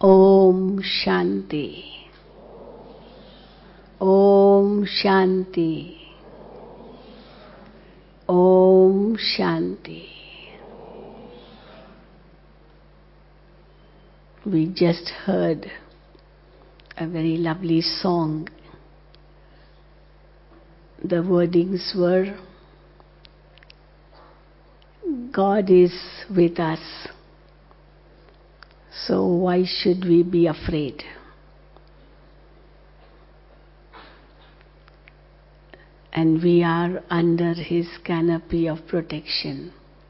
Om Shanti. Om Shanti. Om Shanti. We just heard a very lovely song. The wordings were, God is with us, so why should we be afraid? And we are under His canopy of protection.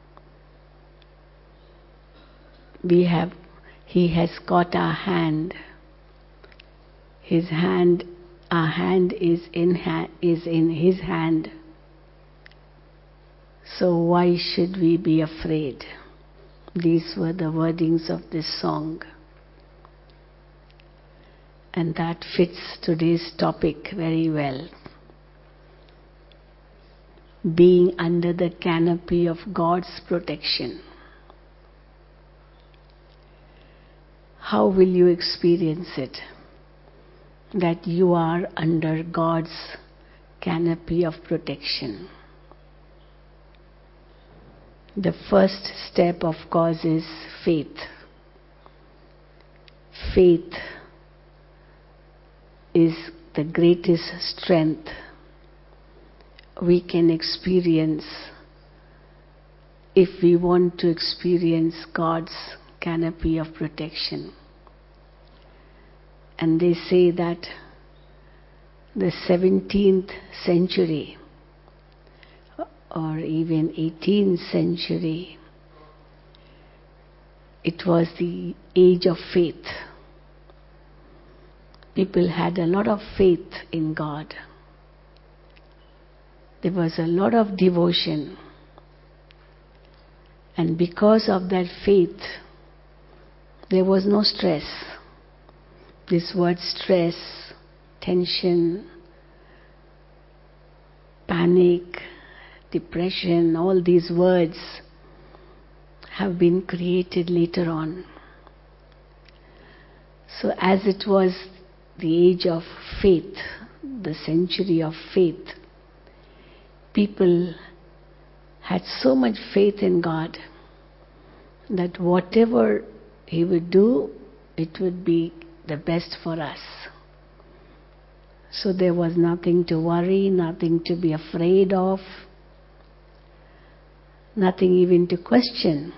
He has got our hand. Our hand is in His hand. So why should we be afraid? These were the wordings of this song. And that fits today's topic very well. Being under the canopy of God's protection. How will you experience it? That you are under God's canopy of protection. The first step, of course, is faith. Faith is the greatest strength we can experience if we want to experience God's canopy of protection. And they say that the 17th century or even 18th century, it was the age of faith. People had a lot of faith in God. There was a lot of devotion. And because of that faith, there was no stress. This word stress, tension, panic, depression, all these words have been created later on. So as it was the age of faith, the century of faith, people had so much faith in God that whatever He would do, it would be the best for us. So there was nothing to worry, nothing to be afraid of, nothing even to question.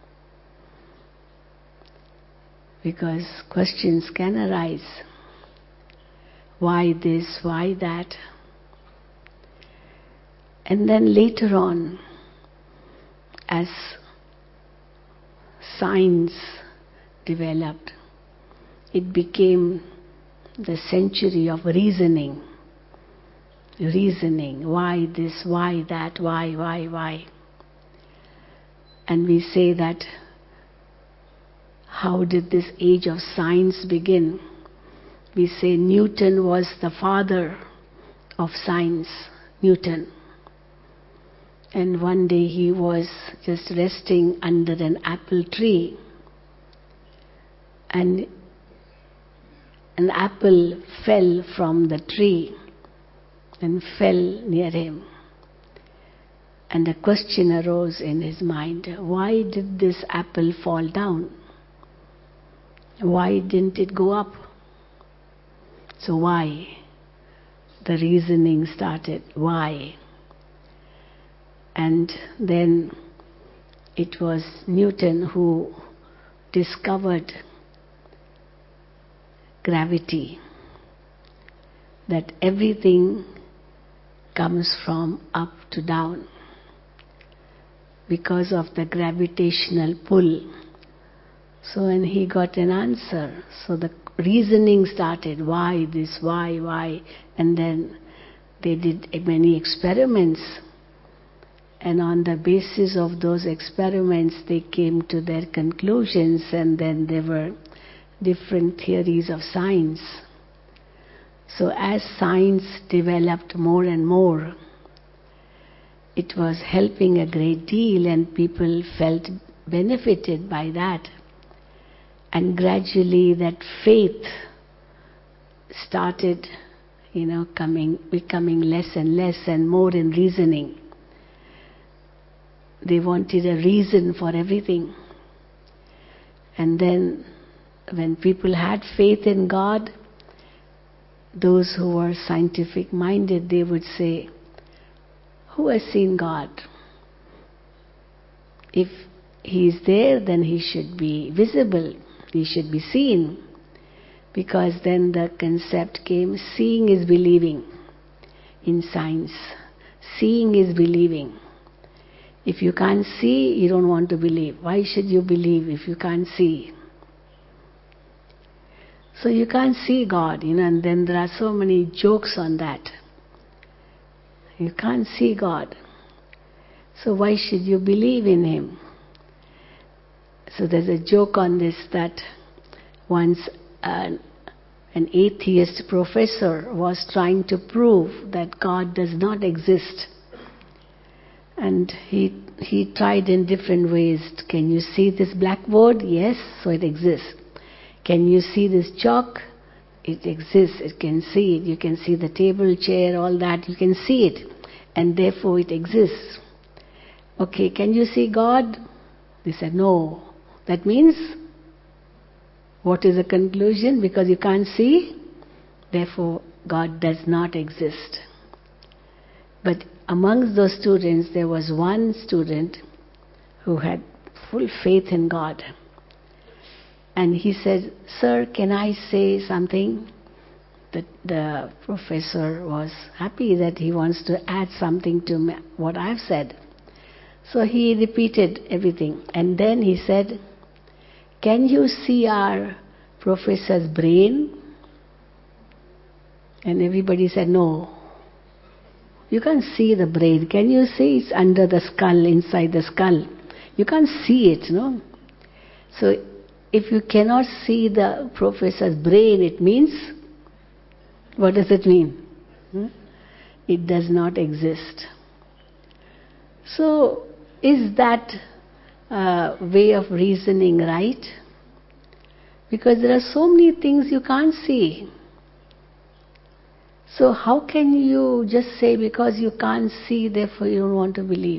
Because questions can arise. Why this, why that? And then later on, as science developed, it became the century of reasoning. Reasoning, why this, why that, why? And we say that, how did this age of science begin? We say Newton was the father of science, Newton. And one day he was just resting under an apple tree, and an apple fell from the tree and fell near him. And a question arose in his mind, why did this apple fall down? Why didn't it go up? So why? The reasoning started, why? And then it was Newton who discovered gravity, that everything comes from up to down because of the gravitational pull. So when he got an answer, so the reasoning started, why this, why? And then they did many experiments. And on the basis of those experiments, they came to their conclusions, and then there were different theories of science. So as science developed more and more, it was helping a great deal, and people felt benefited by that. And gradually that faith started, becoming less and less and more in reasoning. They wanted a reason for everything. And then when people had faith in God, those who were scientific minded, they would say, who has seen God? If He is there, then He should be visible, He should be seen. Because then the concept came, seeing is believing in science. Seeing is believing. If you can't see, you don't want to believe. Why should you believe if you can't see? So you can't see God, and then there are so many jokes on that. You can't see God. So why should you believe in Him? So there's a joke on this that once an atheist professor was trying to prove that God does not exist. And he tried in different ways. Can you see this blackboard? Yes, so it exists. Can you see this chalk? It exists. It can see it. You can see the table, chair, all that. You can see it. And therefore it exists. Okay, can you see God? They said, no. That means, what is the conclusion? Because you can't see, therefore God does not exist. But amongst those students, there was one student who had full faith in God. And he said, sir, can I say something? The professor was happy that he wants to add something to what I've said. So he repeated everything. And then he said, can you see our professor's brain? And everybody said, no. You can't see the brain. Can you see it's under the skull, inside the skull? You can't see it, no? So if you cannot see the professor's brain, it means, what does it mean? It does not exist. So is that way of reasoning right? Because there are so many things you can't see. So how can you just say because you can't see, therefore you don't want to believe?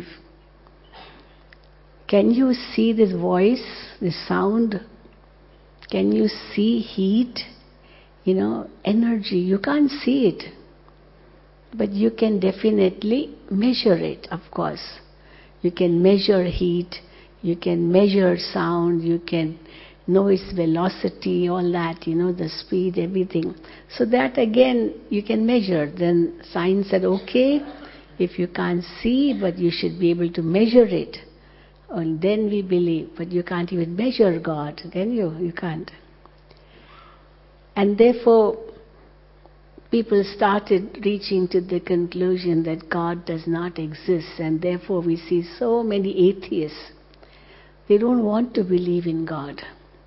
Can you see this voice, this sound? Can you see heat? Energy. You can't see it. But you can definitely measure it, of course. You can measure heat, you can measure sound, you can know its velocity, all that, the speed, everything. So that again you can measure. Then science said, okay, if you can't see, but you should be able to measure it. And then we believe, but you can't even measure God, can you? You can't. And therefore, people started reaching to the conclusion that God does not exist, and therefore we see so many atheists. They don't want to believe in God.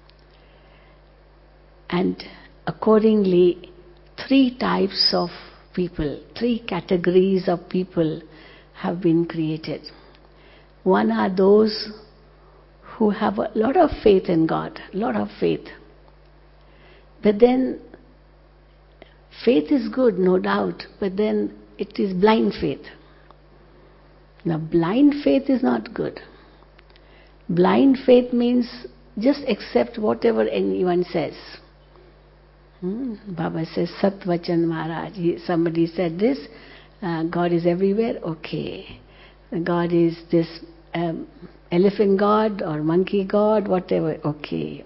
And accordingly, 3 types of people, 3 categories of people have been created. One are those who have a lot of faith in God, a lot of faith. But then, faith is good, no doubt, but then it is blind faith. Now, blind faith is not good. Blind faith means just accept whatever anyone says. Baba says, Satvachan Maharaj. Somebody said this, God is everywhere, okay. God is this elephant god or monkey god, whatever, okay.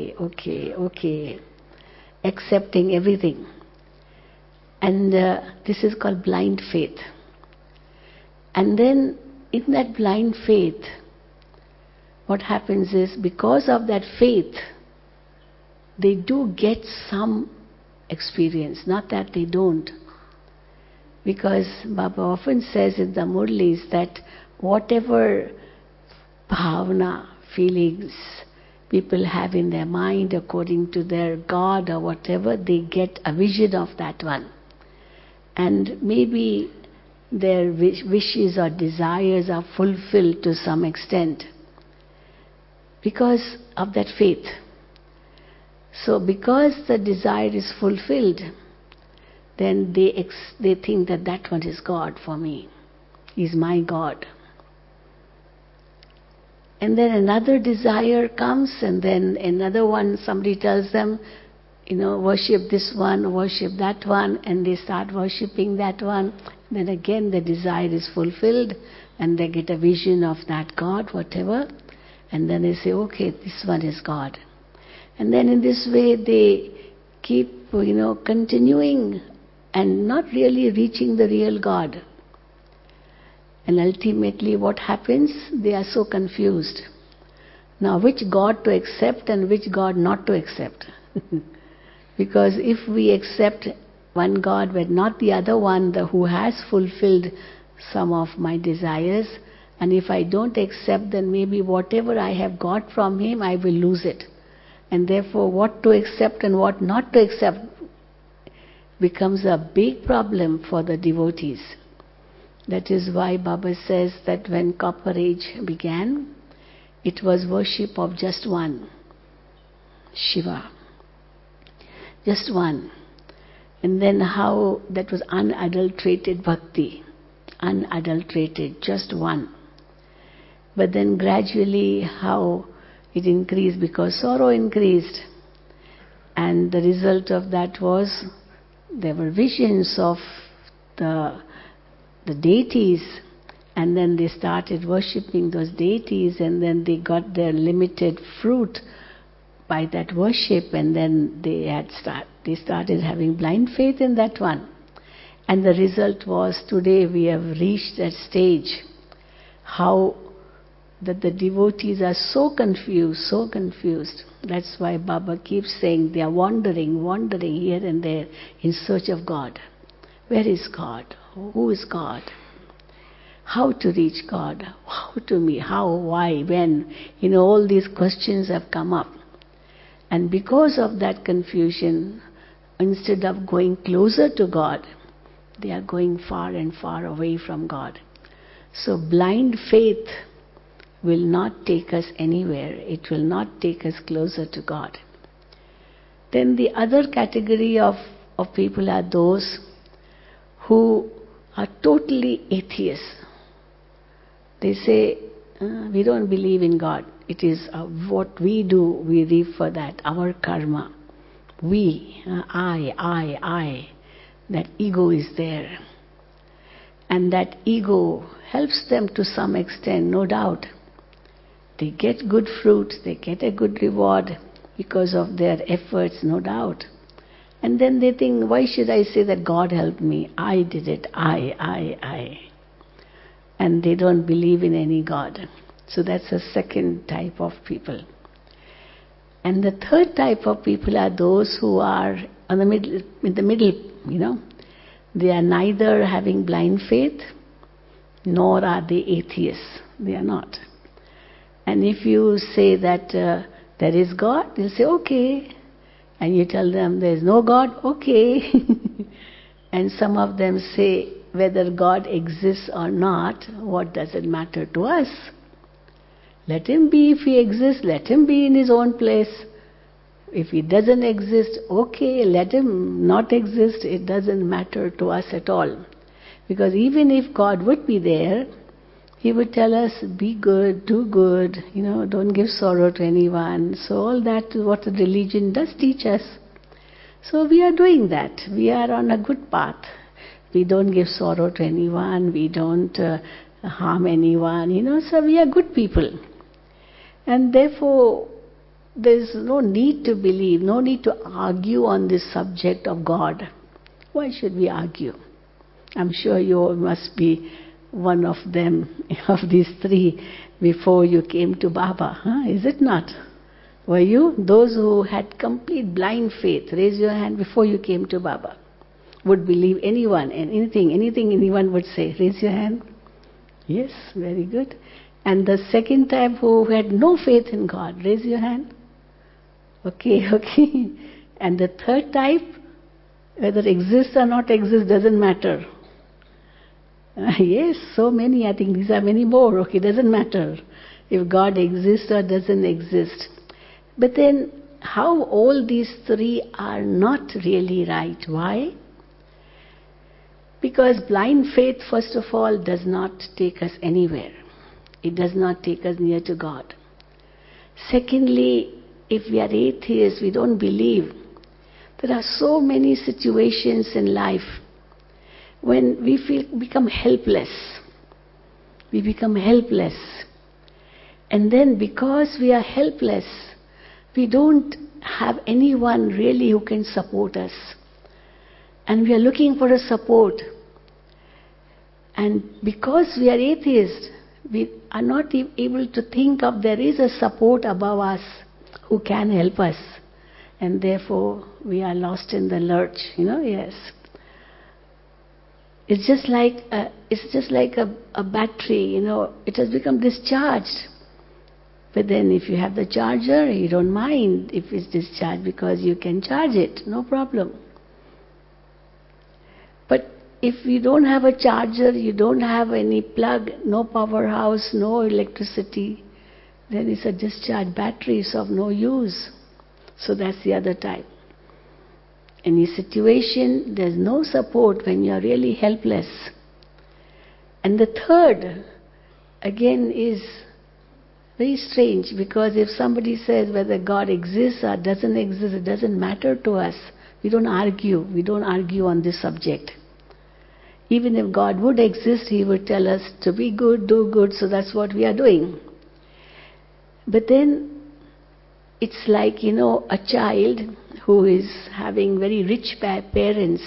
Accepting everything. And this is called blind faith. And then in that blind faith, what happens is, because of that faith, they do get some experience, not that they don't. Because Baba often says in the Murlis that whatever bhavana, feelings people have in their mind according to their God or whatever, they get a vision of that one. And maybe their wishes or desires are fulfilled to some extent because of that faith. So because the desire is fulfilled, then they think that that one is God for me. He's my God. And then another desire comes, and then another one, somebody tells them, worship this one, worship that one, and they start worshipping that one. Then again the desire is fulfilled, and they get a vision of that God, whatever, and then they say, okay, this one is God. And then in this way they keep, continuing and not really reaching the real God. And ultimately what happens? They are so confused. Now which God to accept and which God not to accept? Because if we accept one God but not the other one, who has fulfilled some of my desires, and if I don't accept, then maybe whatever I have got from him, I will lose it. And therefore what to accept and what not to accept becomes a big problem for the devotees. That is why Baba says that when Copper Age began, it was worship of just one, Shiva. Just one. And then how that was unadulterated bhakti. Unadulterated, just one. But then gradually how it increased, because sorrow increased. And the result of that was there were visions of the deities, and then they started worshipping those deities, and then they got their limited fruit by that worship, and then they started having blind faith in that one. And the result was today we have reached that stage how that the devotees are so confused. That's why Baba keeps saying they are wandering here and there in search of God. Where is God? Who is God? How to reach God? How to me? How? Why? When? All these questions have come up. And because of that confusion, instead of going closer to God, they are going far and far away from God. So blind faith will not take us anywhere. It will not take us closer to God. Then the other category of people are those who are totally atheists. They say, we don't believe in God. It is what we do, we reap for that, our karma. We, I. That ego is there. And that ego helps them to some extent, no doubt. They get good fruit, they get a good reward because of their efforts, no doubt. And then they think, why should I say that God helped me? I did it, I. And they don't believe in any God. So that's a second type of people. And the third type of people are those who are in the middle, They are neither having blind faith, nor are they atheists. They are not. And if you say that there is God, they'll say, okay. And you tell them there is no God, okay. And some of them say, whether God exists or not, what does it matter to us? Let him be. If he exists, let him be in his own place. If he doesn't exist, okay, let him not exist. It doesn't matter to us at all. Because even if God would be there, he would tell us, be good, do good, don't give sorrow to anyone. So all that is what the religion does teach us. So we are doing that. We are on a good path. We don't give sorrow to anyone. We don't harm anyone. So we are good people. And therefore, there is no need to believe, no need to argue on this subject of God. Why should we argue? I'm sure you must be one of them, of these three, before you came to Baba. Is it not? Were you? Those who had complete blind faith, raise your hand before you came to Baba. Would believe anyone and anything anyone would say. Raise your hand. Yes, very good. And the second type who had no faith in God, raise your hand. Okay. And the third type, whether exists or not exists, doesn't matter. Yes, so many, I think these are many more. Okay, doesn't matter if God exists or doesn't exist. But then how all these three are not really right. Why? Because blind faith, first of all, does not take us anywhere. It does not take us near to God. Secondly, if we are atheists, we don't believe. There are so many situations in life when we become helpless. We become helpless. And then because we are helpless, we don't have anyone really who can support us. And we are looking for a support. And because we are atheists, we are not able to think of there is a support above us who can help us. And therefore, we are lost in the lurch, yes. It's just like a battery, it has become discharged. But then if you have the charger, you don't mind if it's discharged because you can charge it, no problem. But if you don't have a charger, you don't have any plug, no powerhouse, no electricity, then it's a discharged battery, it's of no use. So that's the other type. Any situation, there's no support when you're really helpless. And the third, again, is very strange, because if somebody says whether God exists or doesn't exist, it doesn't matter to us. We don't argue. We don't argue on this subject. Even if God would exist, He would tell us to be good, do good, so that's what we are doing. But then, it's like, a child who is having very rich parents,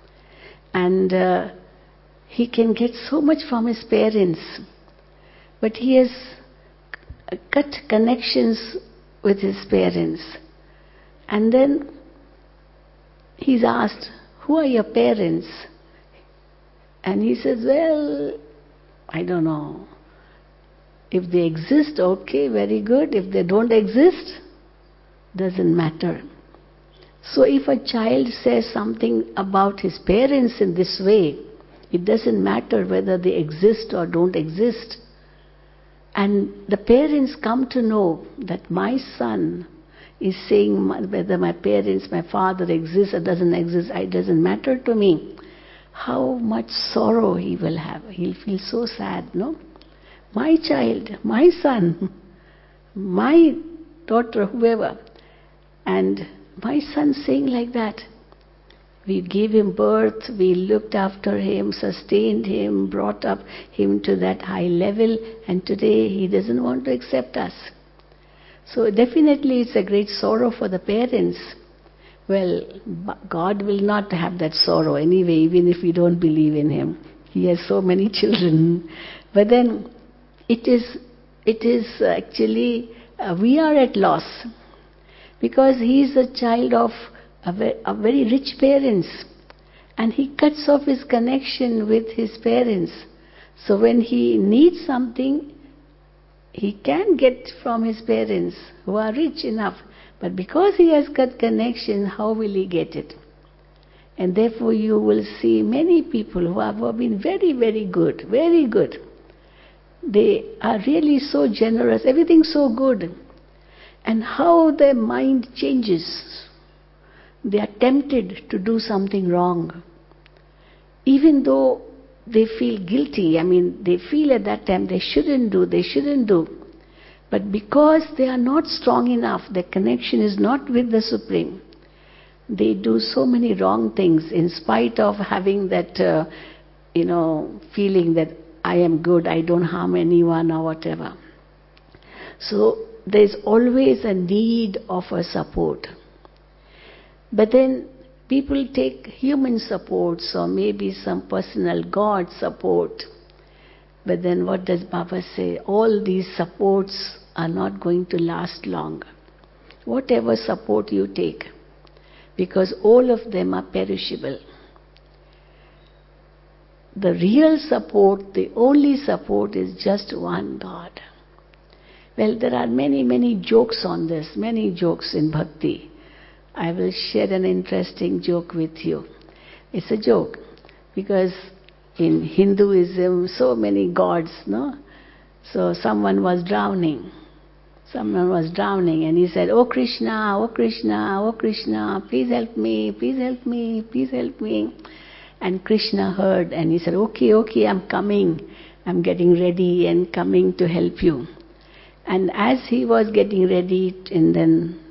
and he can get so much from his parents, but he has cut connections with his parents. And then he's asked, who are your parents? And he says, well, I don't know. If they exist, okay, very good. If they don't exist, doesn't matter. So if a child says something about his parents in this way, it doesn't matter whether they exist or don't exist. And the parents come to know that my son is saying whether my parents, my father exists or doesn't exist, it doesn't matter to me. How much sorrow he will have. He'll feel so sad, no? My child, my son, my daughter, whoever. And my son saying like that. We gave him birth, we looked after him, sustained him, brought up him to that high level, and today he doesn't want to accept us. So definitely it's a great sorrow for the parents. Well, God will not have that sorrow anyway, even if we don't believe in Him. He has so many children. But then it is actually, we are at loss. Because he is a child of a very rich parents. And he cuts off his connection with his parents. So when he needs something, he can get from his parents who are rich enough. But because he has cut connection, how will he get it? And therefore you will see many people who have been very, very good, very good. They are really so generous, everything's so good. And how their mind changes. They are tempted to do something wrong. Even though they feel guilty, they feel at that time they shouldn't do. But because they are not strong enough, their connection is not with the Supreme, they do so many wrong things in spite of having that, feeling that I am good, I don't harm anyone or whatever. So there's always a need of a support. But then people take human supports or maybe some personal God support. But then what does Baba say? All these supports are not going to last long. Whatever support you take, because all of them are perishable. The real support, the only support is just one God. Well, there are many, many jokes on this, many jokes in bhakti. I will share an interesting joke with you. It's a joke because in Hinduism, so many gods, no? So someone was drowning. Someone was drowning and he said, "Oh Krishna, oh Krishna, oh Krishna, please help me, please help me, please help me." And Krishna heard and he said, "Okay, okay, I'm coming. I'm getting ready and coming to help you." And as he was getting ready and then,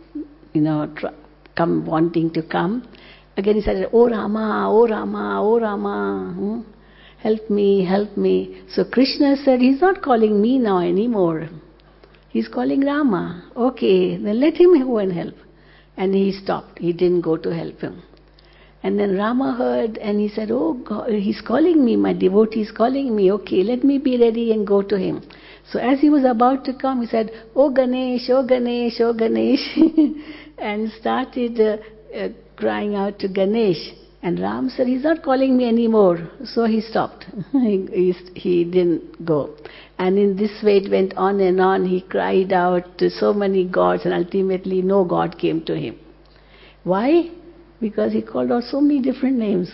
wanting to come, again he said, "Oh Rama, oh Rama, oh Rama, help me, help me." So Krishna said, "He's not calling me now anymore. He's calling Rama." "Okay, then let him go and help." And he stopped. He didn't go to help him. And then Rama heard and he said, "Oh God, he's calling me, my devotee is calling me. Okay, let me be ready and go to him." So as he was about to come, he said, "Oh Ganesh, oh Ganesh, oh Ganesh," and started crying out to Ganesh. And Ram said, "He's not calling me anymore." So he stopped. he didn't go. And in this way it went on and on. He cried out to so many gods and ultimately no god came to him. Why? Because he called out so many different names.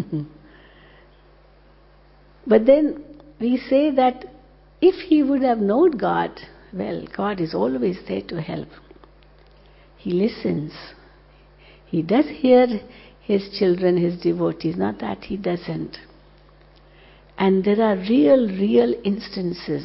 But then we say that if he would have known God, well, God is always there to help. He listens. He does hear his children, his devotees, not that he doesn't. And there are real instances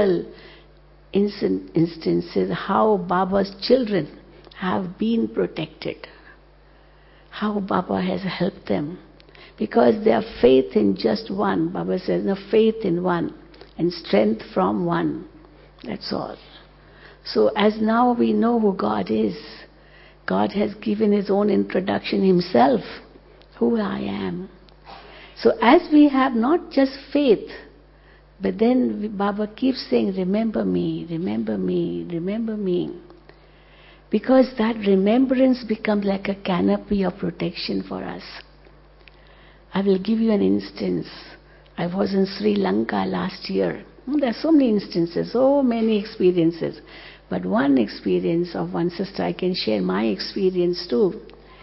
how Baba's children have been protected. How Baba has helped them. Because they have faith in just one. Baba says, no, faith in one and strength from one. That's all. So as now we know who God is, God has given His own introduction Himself, who I am. So as we have not just faith, but then Baba keeps saying, remember me, remember me, remember me. Because that remembrance becomes like a canopy of protection for us. I will give you an instance. I was in Sri Lanka last year. There are so many instances, so many experiences. But one experience of one sister, I can share my experience too.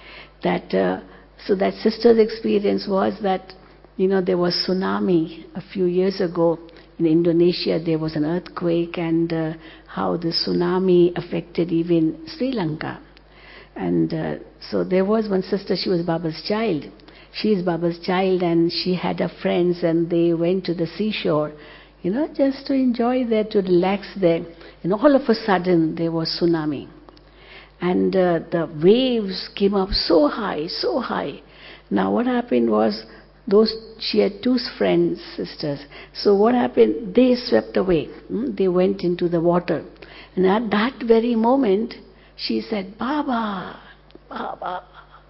So that sister's experience was that, there was tsunami a few years ago. In Indonesia, there was an earthquake and how the tsunami affected even Sri Lanka. And so there was one sister, she was Baba's child. She is Baba's child and she had her friends and they went to the seashore, just to enjoy there, to relax there. And all of a sudden, there was tsunami. And the waves came up so high, so high. Now what happened was, she had two friends, sisters. So what happened? They swept away. They went into the water. And at that very moment, she said, "Baba, Baba."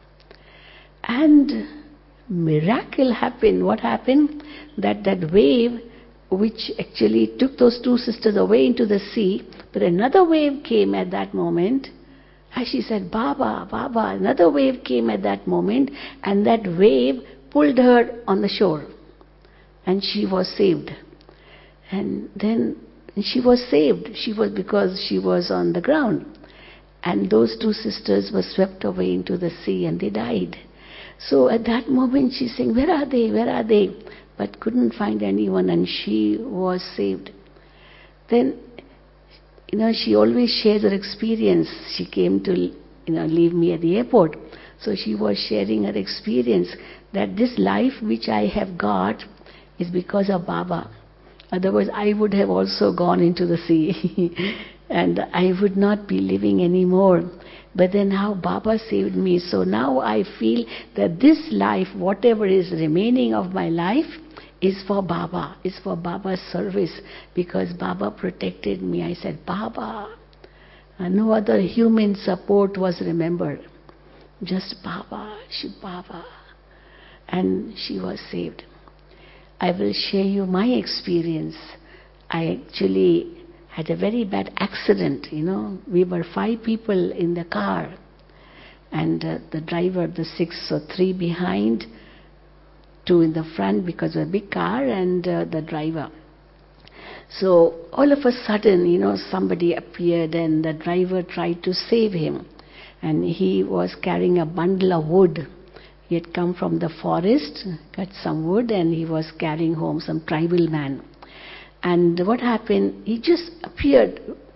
And miracle happened. What happened? That wave, which actually took those two sisters away into the sea, but another wave came at that moment. As she said, "Baba, Baba," another wave came at that moment, and that wave pulled her on the shore. And she was saved. And then she was saved. Because she was on the ground. And those two sisters were swept away into the sea and they died. So at that moment she's saying, "Where are they? Where are they?" But couldn't find anyone and she was saved. Then, she always shares her experience. She came to, leave me at the airport. So she was sharing her experience that this life which I have got is because of Baba. Otherwise I would have also gone into the sea and I would not be living anymore. But then how Baba saved me. So now I feel that this life, whatever is remaining of my life, is for Baba, is for Baba's service, because Baba protected me. I said, "Baba." And no other human support was remembered. Just Baba, Baba. And she was saved. I will share you my experience. I actually had a very bad accident, We were 5 people in the car. And the driver, the 6, so 3 behind, 2 in the front because of a big car, and the driver. So all of a sudden, somebody appeared and the driver tried to save him. And he was carrying a bundle of wood. He had come from the forest, cut some wood, and he was carrying home, some tribal man. And what happened, he just appeared,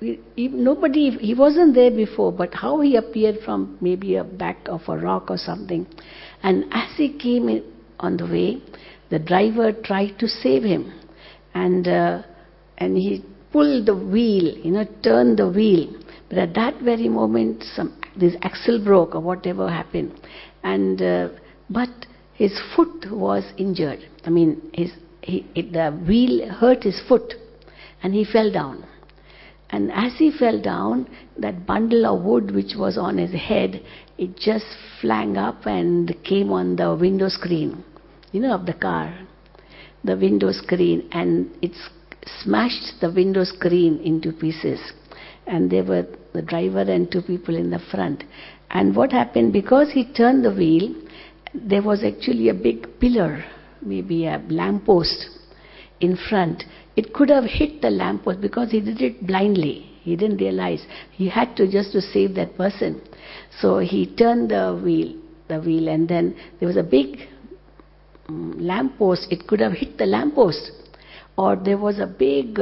nobody, he wasn't there before, but how he appeared from maybe a back of a rock or something. And as he came in on the way, the driver tried to save him. And he pulled the wheel, turned the wheel. But at that very moment, this axle broke or whatever happened. And but his foot was injured. I mean, the wheel hurt his foot, and he fell down. And as he fell down, that bundle of wood which was on his head, it just flang up and came on the window screen, of the car, the window screen, and it smashed the window screen into pieces. And there were the driver and two people in the front. And what happened, because he turned the wheel, there was actually a big pillar, maybe a lamppost in front. It could have hit the lamppost because he did it blindly. He didn't realize. He had to just to save that person. So he turned the wheel, and then there was a big lamppost. It could have hit the lamppost. Or there was a big,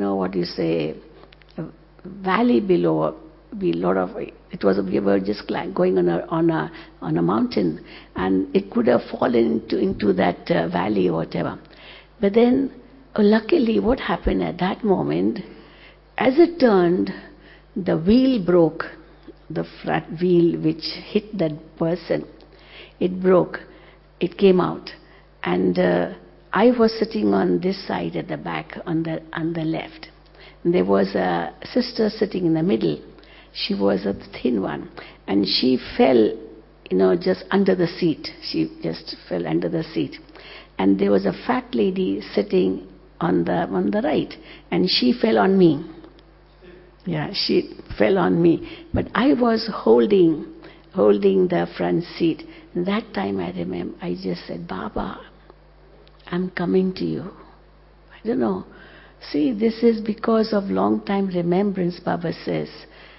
valley below. We were just going on a mountain, and it could have fallen into that valley or whatever. But then, luckily, what happened at that moment, as it turned, the wheel broke, the front wheel which hit that person. It broke. It came out, and I was sitting on this side at the back, on the left. And there was a sister sitting in the middle. She was a thin one, and she fell, just under the seat. She just fell under the seat. And there was a fat lady sitting on the right, and she fell on me. Yeah, she fell on me. But I was holding the front seat. And that time I remember, I just said, Baba, I'm coming to you. I don't know. See, this is because of long time remembrance, Baba says.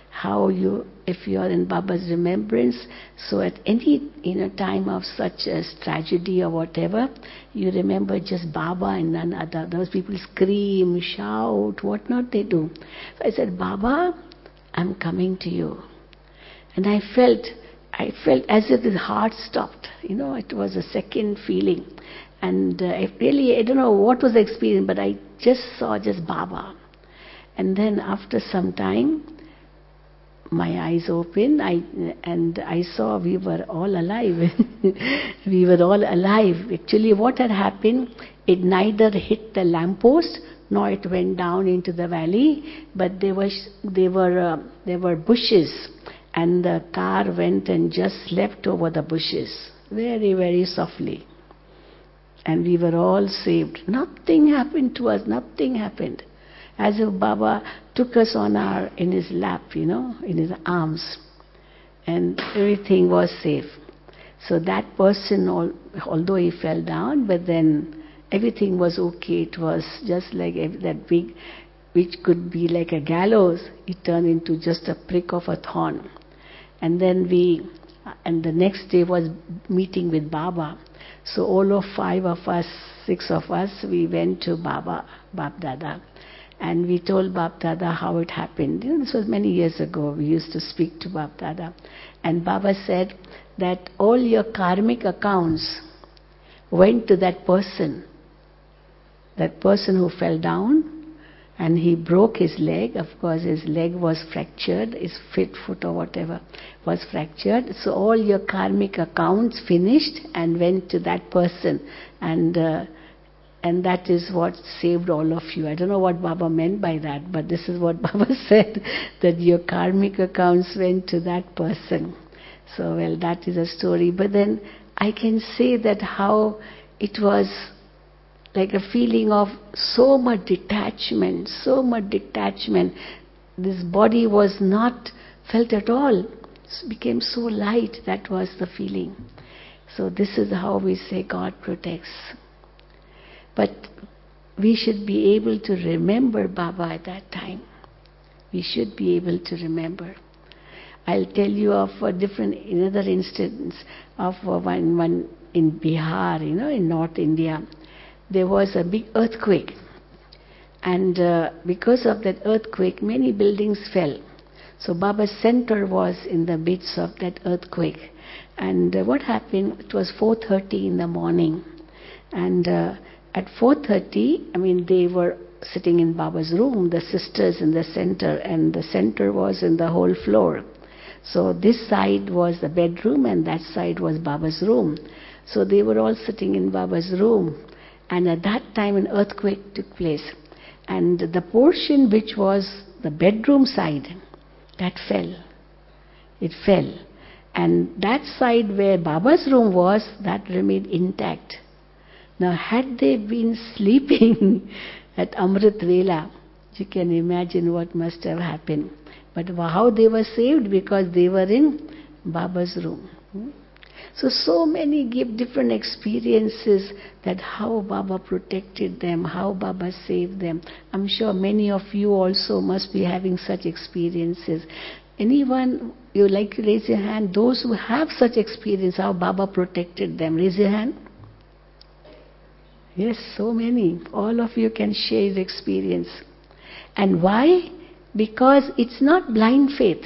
If you are in Baba's remembrance, so at any time of such as tragedy or whatever, you remember just Baba and none other. Those people scream, shout, what not they do. So I said, Baba, I'm coming to you. And I felt as if his heart stopped. It was a second feeling. And I don't know what was the experience, but I just saw Baba. And then after some time, my eyes opened, and I saw we were all alive. We were all alive. Actually, what had happened, it neither hit the lamppost nor it went down into the valley, but there were bushes, and the car went and just slept over the bushes, very, very softly. And we were all saved. Nothing happened to us, nothing happened. As if Baba took us in his lap, in his arms. And everything was safe. So that person, although he fell down, but then everything was okay. It was just like that big, which could be like a gallows, it turned into just a prick of a thorn. And then the next day was meeting with Baba. So all of 5 of us, 6 of us, we went to Bab Dada. And we told Bab Dada how it happened. This was many years ago. We used to speak to Bab Dada. And Baba said that all your karmic accounts went to that person who fell down, and he broke his leg. Of course, his leg was fractured, his foot or whatever was fractured. So all your karmic accounts finished and went to that person. And that is what saved all of you. I don't know what Baba meant by that, but this is what Baba said, that your karmic accounts went to that person. So, well, that is a story. But then I can say that how it was like a feeling of so much detachment. This body was not felt at all. It became so light. That was the feeling. So this is how we say God protects. But we should be able to remember Baba at that time. We should be able to remember. I'll tell you of another instance of one in Bihar, in North India. There was a big earthquake, And because of that earthquake, many buildings fell. So Baba's center was in the midst of that earthquake. And what happened, it was 4:30 in the morning. And at 4:30, they were sitting in Baba's room, the sisters in the center, and the center was in the whole floor. So this side was the bedroom and that side was Baba's room. So they were all sitting in Baba's room. And at that time an earthquake took place. And the portion which was the bedroom side, that fell. It fell. And that side where Baba's room was, that remained intact. Now had they been sleeping at Amrit Vela, you can imagine what must have happened. But how they were saved? Because they were in Baba's room. So many give different experiences that how Baba protected them, how Baba saved them. I'm sure many of you also must be having such experiences. Anyone, you like to raise your hand, those who have such experience, how Baba protected them, raise your hand. Yes, so many. All of you can share your experience. And why? Because it's not blind faith.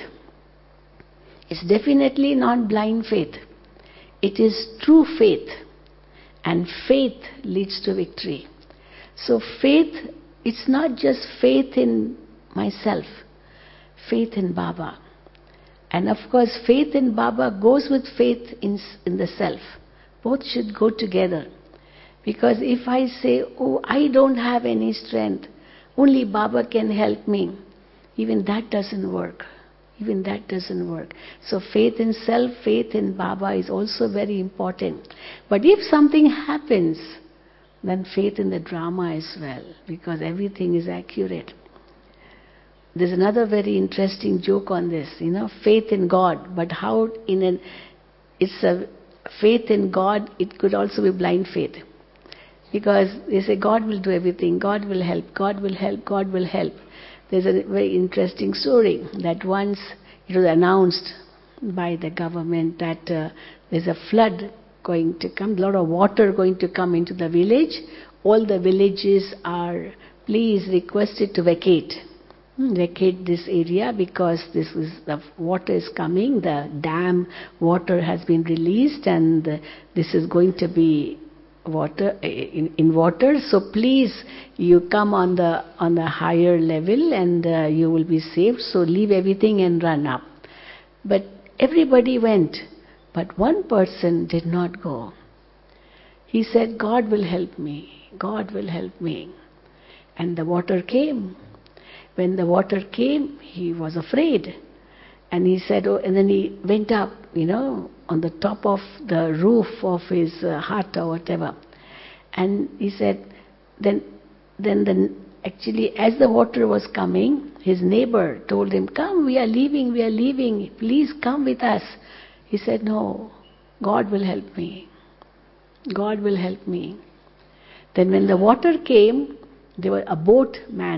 It's definitely not blind faith. It is true faith. And faith leads to victory. So faith, it's not just faith in myself, faith in Baba. And of course, faith in Baba goes with faith in the self. Both should go together. Because if I say, oh, I don't have any strength, only Baba can help me, even that doesn't work. Even that doesn't work. So faith in self, faith in Baba is also very important. But if something happens, then faith in the drama as well, because everything is accurate. There's another very interesting joke on this, faith in God. But how it's a faith in God, it could also be blind faith. Because they say God will do everything, God will help, God will help, God will help. There's a very interesting story that once it was announced by the government that there's a flood going to come, a lot of water going to come into the village. All the villages are please requested to vacate this area because the water is coming, the dam water has been released and this is going to be water in water, so please you come on the higher level and you will be saved, so leave everything and run up. But everybody went, but one person did not go. He said, God will help me, God will help me. And the water came. When the water came, he was afraid. And he said, oh, and then he went up, on the top of the roof of his hut or whatever. And he said, then actually as the water was coming, his neighbor told him, come, we are leaving, please come with us. He said, no, God will help me. God will help me. Then when the water came, there was a boat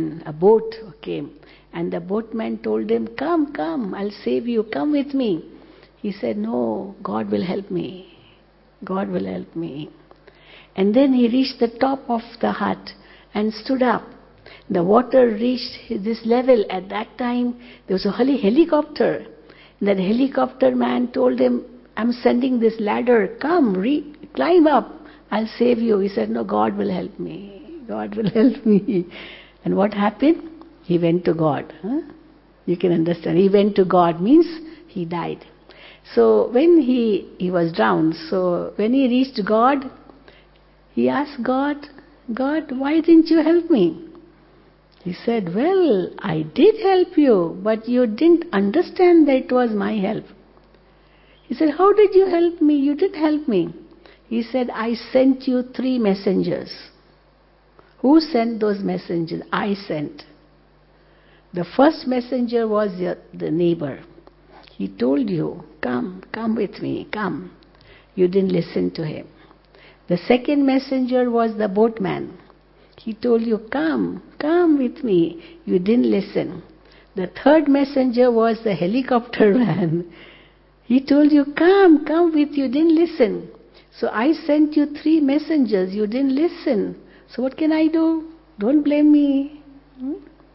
came. And the boatman told him, come, I'll save you, come with me. He said, no, God will help me. God will help me. And then he reached the top of the hut and stood up. The water reached this level. At that time, there was a helicopter. And that helicopter man told him, I'm sending this ladder, come, climb up, I'll save you. He said, no, God will help me. God will help me. And what happened? He went to God. You can understand. He went to God means he died. So when he was drowned, so when he reached God, he asked God, why didn't you help me? He said, well, I did help you, but you didn't understand that it was my help. He said, how did you help me? You didn't help me. He said, I sent you 3 messengers. Who sent those messengers? I sent. The first messenger was the neighbor. He told you, come with me, come. You didn't listen to him. The second messenger was the boatman. He told you, come with me. You didn't listen. The third messenger was the helicopter man. He told you, come with you. You didn't listen. So I sent you 3 messengers. You didn't listen. So what can I do? Don't blame me. Hmm?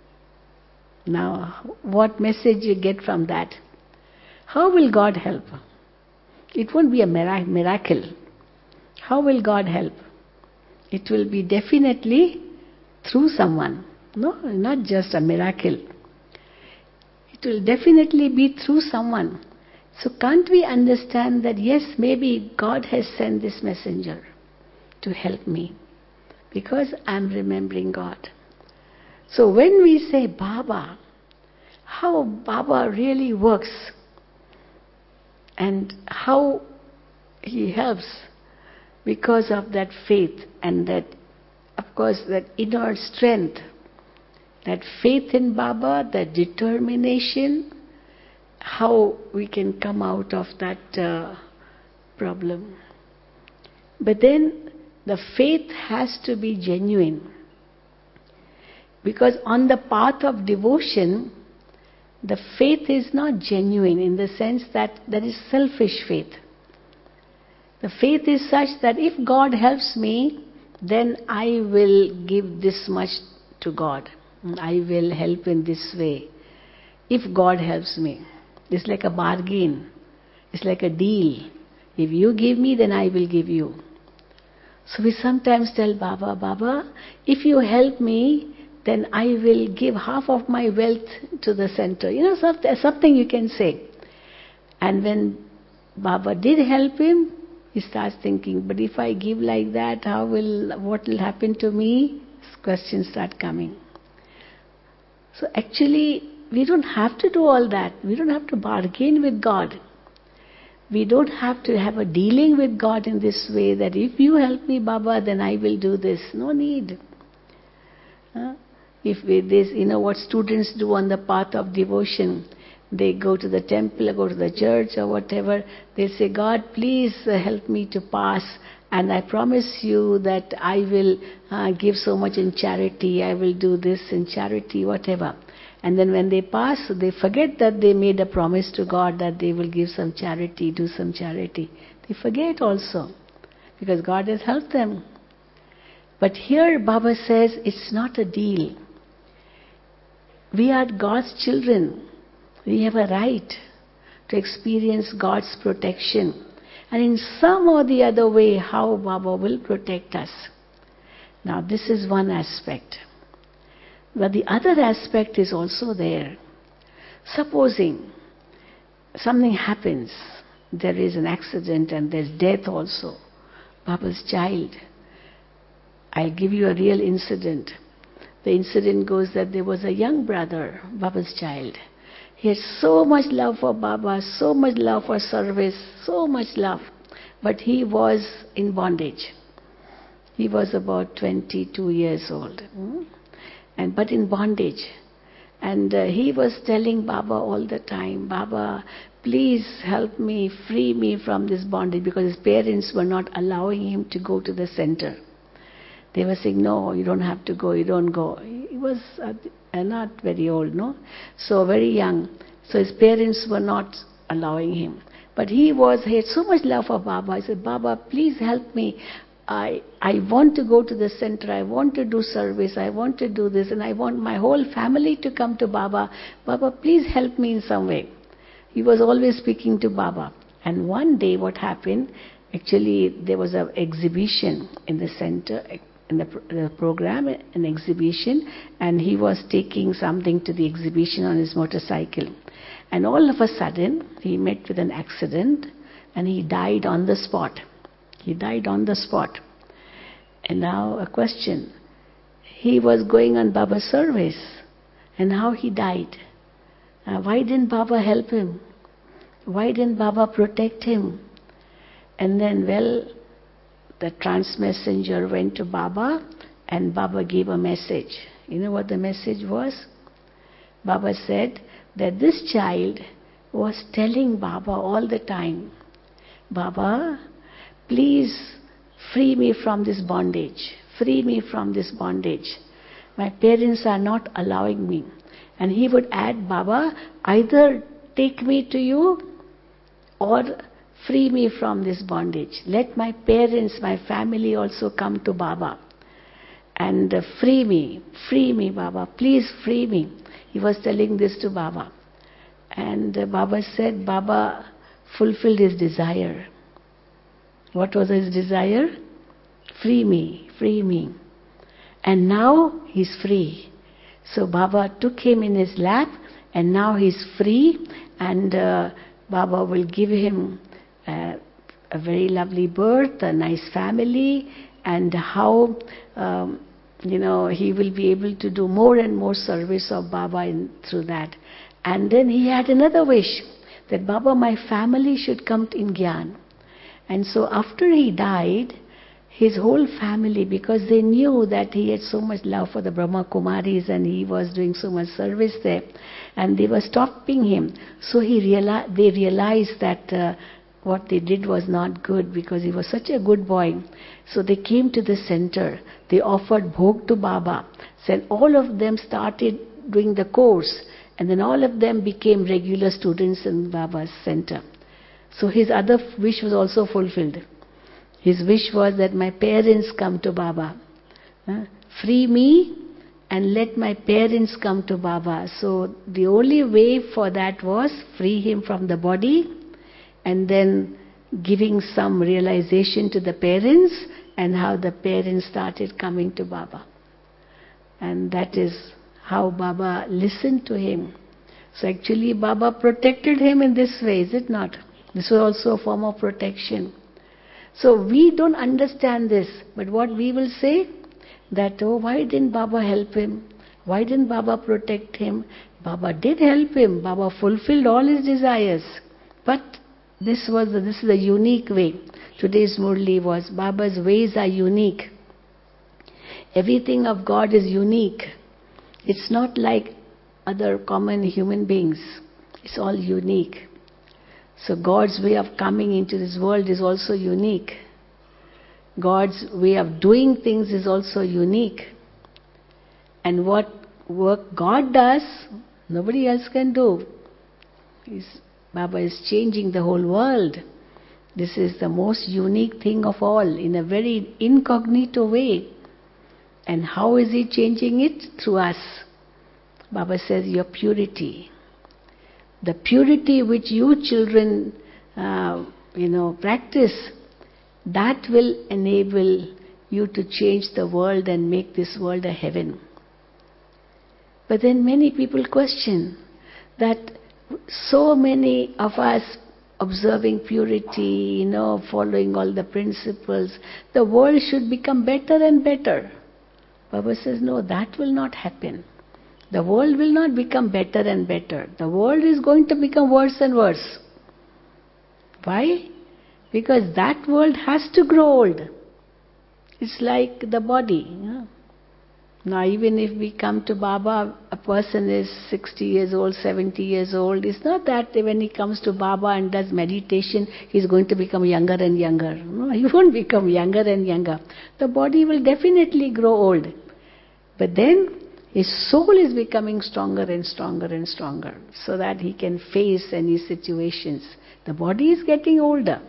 Now, what message you get from that? How will God help? It won't be a miracle. How will God help? It will be definitely through someone. No, not just a miracle. It will definitely be through someone. So can't we understand that yes, maybe God has sent this messenger to help me because I'm remembering God. So when we say Baba, how Baba really works and how he helps because of that faith and that, of course, that inner strength, that faith in Baba, that determination, how we can come out of that problem. But then the faith has to be genuine. Because on the path of devotion, the faith is not genuine in the sense that there is selfish faith. The faith is such that if God helps me, then I will give this much to God. I will help in this way. If God helps me. It's like a bargain. It's like a deal. If you give me, then I will give you. So we sometimes tell Baba, Baba, if you help me, then I will give half of my wealth to the center. Something you can say. And when Baba did help him, he starts thinking, but if I give like that, what will happen to me? Questions start coming. So actually, we don't have to do all that. We don't have to bargain with God. We don't have to have a dealing with God in this way that if you help me, Baba, then I will do this. No need. What students do on the path of devotion, they go to the temple, or go to the church or whatever, they say, God, please help me to pass, and I promise you that I will give so much in charity, I will do this in charity, whatever. And then when they pass, they forget that they made a promise to God that they will give some charity, do some charity. They forget also, because God has helped them. But here Baba says it's not a deal. We are God's children. We have a right to experience God's protection. And in some or the other way, how Baba will protect us. Now this is one aspect. But the other aspect is also there. Supposing something happens, there is an accident and there's death also. Baba's child. I'll give you a real incident. The incident goes that there was a young brother, Baba's child. He had so much love for Baba, so much love for service, so much love. But he was in bondage. He was about 22 years old. But in bondage. And he was telling Baba all the time, Baba, please help me, free me from this bondage, because his parents were not allowing him to go to the center. They were saying, no, you don't have to go, you don't go. He was not very old, no? So very young. So his parents were not allowing him. But he had so much love for Baba. He said, Baba, please help me. I want to go to the center, I want to do service, I want to do this, and I want my whole family to come to Baba. Baba, please help me in some way. He was always speaking to Baba. And one day what happened, actually there was an exhibition in the center, in the program, an exhibition, and he was taking something to the exhibition on his motorcycle. And all of a sudden, he met with an accident and he died on the spot. He died on the spot. And now a question. He was going on Baba's service, and how he died. Why didn't Baba help him? Why didn't Baba protect him? And then, the trance messenger went to Baba, and Baba gave a message. You know what the message was? Baba said that this child was telling Baba all the time, Baba, please free me from this bondage. Free me from this bondage. My parents are not allowing me. And he would add, Baba, either take me to you or free me from this bondage. Let my parents, my family also come to Baba. and free me, Baba, please free me. He was telling this to Baba. And Baba said, Baba fulfilled his desire. What was his desire? Free me, free me. And now he's free. So Baba took him in his lap, and now he's free, and Baba will give him a very lovely birth, a nice family, and how he will be able to do more and more service of Baba through that. And then he had another wish, that Baba, my family should come in Gyan. And so after he died, his whole family, because they knew that he had so much love for the Brahma Kumaris and he was doing so much service there, and they were stopping him. So they realized that what they did was not good, because he was such a good boy. So they came to the center. They offered bhog to Baba. Then all of them started doing the course, and then all of them became regular students in Baba's center. So his other wish was also fulfilled. His wish was that my parents come to Baba. Free me and let my parents come to Baba. So the only way for that was free him from the body, and then giving some realization to the parents, and how the parents started coming to Baba. And that is how Baba listened to him. So actually Baba protected him in this way, is it not? This was also a form of protection. So we don't understand this, but what we will say, that, oh, why didn't Baba help him? Why didn't Baba protect him? Baba did help him. Baba fulfilled all his desires. But this is a unique way. Today's Murli was, Baba's ways are unique. Everything of God is unique. It's not like other common human beings. It's all unique. So God's way of coming into this world is also unique. God's way of doing things is also unique. And what work God does, nobody else can do. Baba is changing the whole world. This is the most unique thing of all, in a very incognito way. And how is he changing it? Through us. Baba says, your purity. The purity which you children, practice, that will enable you to change the world and make this world a heaven. But then many people question that so many of us observing purity, following all the principles, the world should become better and better. Baba says, no, that will not happen. The world will not become better and better. The world is going to become worse and worse. Why? Because that world has to grow old. It's like the body. Now even if we come to Baba, a person is 60 years old, 70 years old. It's not that when he comes to Baba and does meditation, he's going to become younger and younger. No, he won't become younger and younger. The body will definitely grow old. But then his soul is becoming stronger and stronger and stronger, so that he can face any situations. The body is getting older.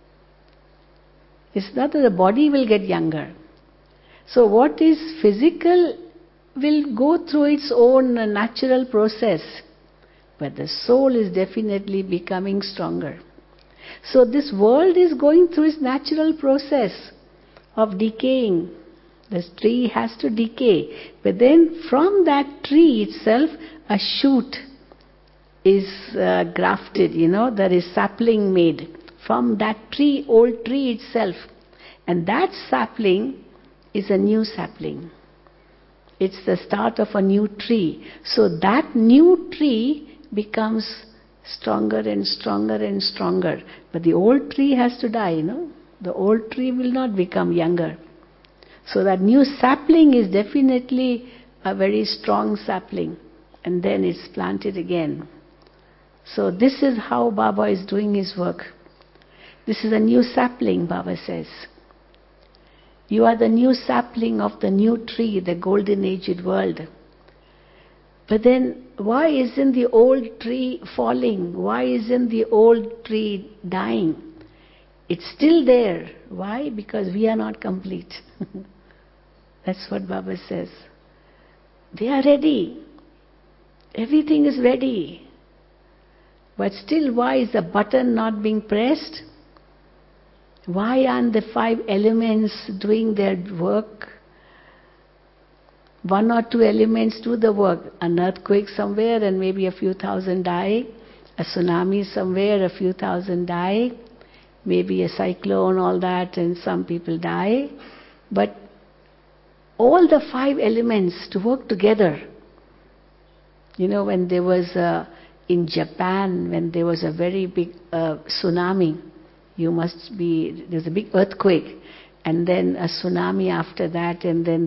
It's not that the body will get younger. So what is physical will go through its own natural process, but the soul is definitely becoming stronger. So this world is going through its natural process of decaying. This tree has to decay. But then from that tree itself, a shoot is grafted, there is sapling made from that tree, old tree itself. And that sapling is a new sapling. It's the start of a new tree. So that new tree becomes stronger and stronger and stronger. But the old tree has to die, The old tree will not become younger. So that new sapling is definitely a very strong sapling, and then it's planted again. So this is how Baba is doing his work. This is a new sapling, Baba says. You are the new sapling of the new tree, the golden aged world. But then why isn't the old tree falling? Why isn't the old tree dying? It's still there. Why? Because we are not complete. That's what Baba says. They are ready. Everything is ready. But still, why is the button not being pressed? Why aren't the 5 elements doing their work? 1 or 2 elements do the work. An earthquake somewhere and maybe a few thousand die. A tsunami somewhere, a few thousand die. Maybe a cyclone, all that, and some people die. But all the 5 elements to work together. When there was in Japan, when there was a very big tsunami, there's a big earthquake, and then a tsunami after that, and then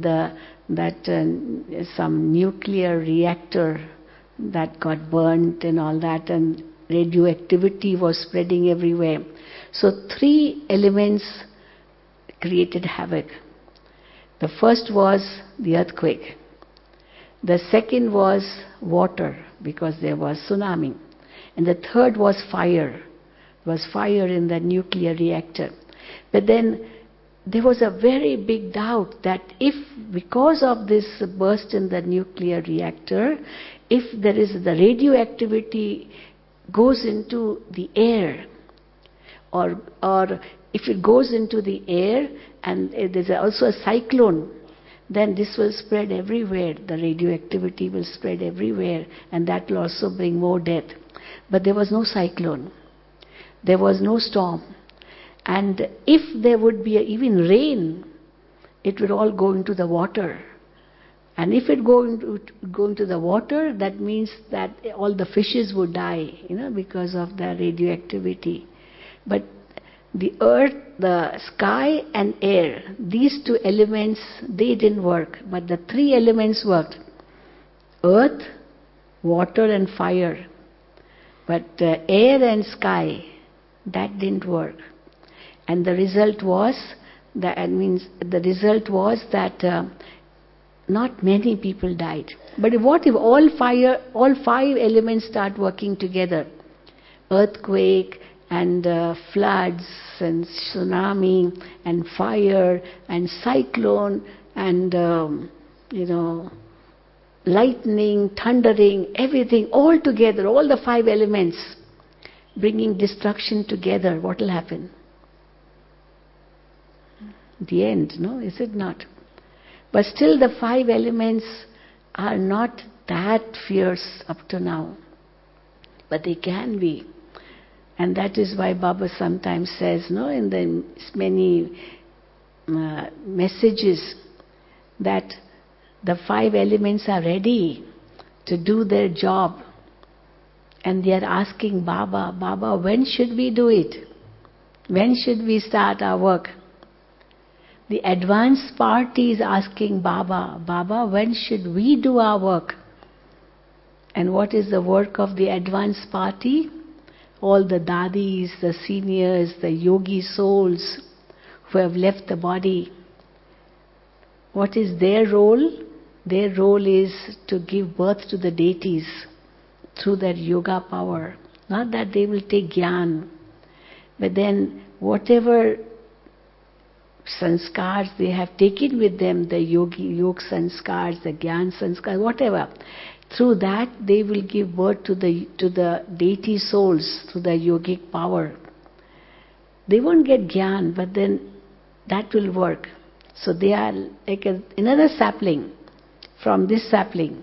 some nuclear reactor that got burnt and all that, and radioactivity was spreading everywhere. So 3 elements created havoc. The first was the earthquake. The second was water, because there was tsunami. And the third was fire. There was fire in the nuclear reactor. But then there was a very big doubt that if, because of this burst in the nuclear reactor, if there is the radioactivity goes into the air, or if it goes into the air and there's also a cyclone, then this will spread everywhere. The radioactivity will spread everywhere, and that will also bring more death. But there was no cyclone. There was no storm. And if there would be even rain, it would all go into the water. And if it go into the water, that means that all the fishes would die, because of the radioactivity. But the earth, the sky and air, these 2 elements, they didn't work. But the 3 elements worked. Earth, water and fire. But air and sky, that didn't work. And the result was that not many people died. But what if all 5 elements start working together? Earthquake and floods and tsunami and fire and cyclone and lightning, thundering, everything all together, all the 5 elements bringing destruction together, what will happen? The end, no? Is it not? But still the 5 elements are not that fierce up to now. But they can be. And that is why Baba sometimes says, in the many messages, that the 5 elements are ready to do their job. And they are asking Baba, Baba, when should we do it? When should we start our work? The advanced party is asking Baba, Baba, when should we do our work? And what is the work of the advanced party? All the dadis, the seniors, the yogi souls who have left the body. What is their role? Their role is to give birth to the deities through their yoga power. Not that they will take jnana, but then whatever sanskars they have taken with them, the yoga sanskars, the jnana sanskars, whatever, through that they will give birth to the deity souls through the yogic power. They won't get jnana, but then that will work. So they are like another sapling from this sapling.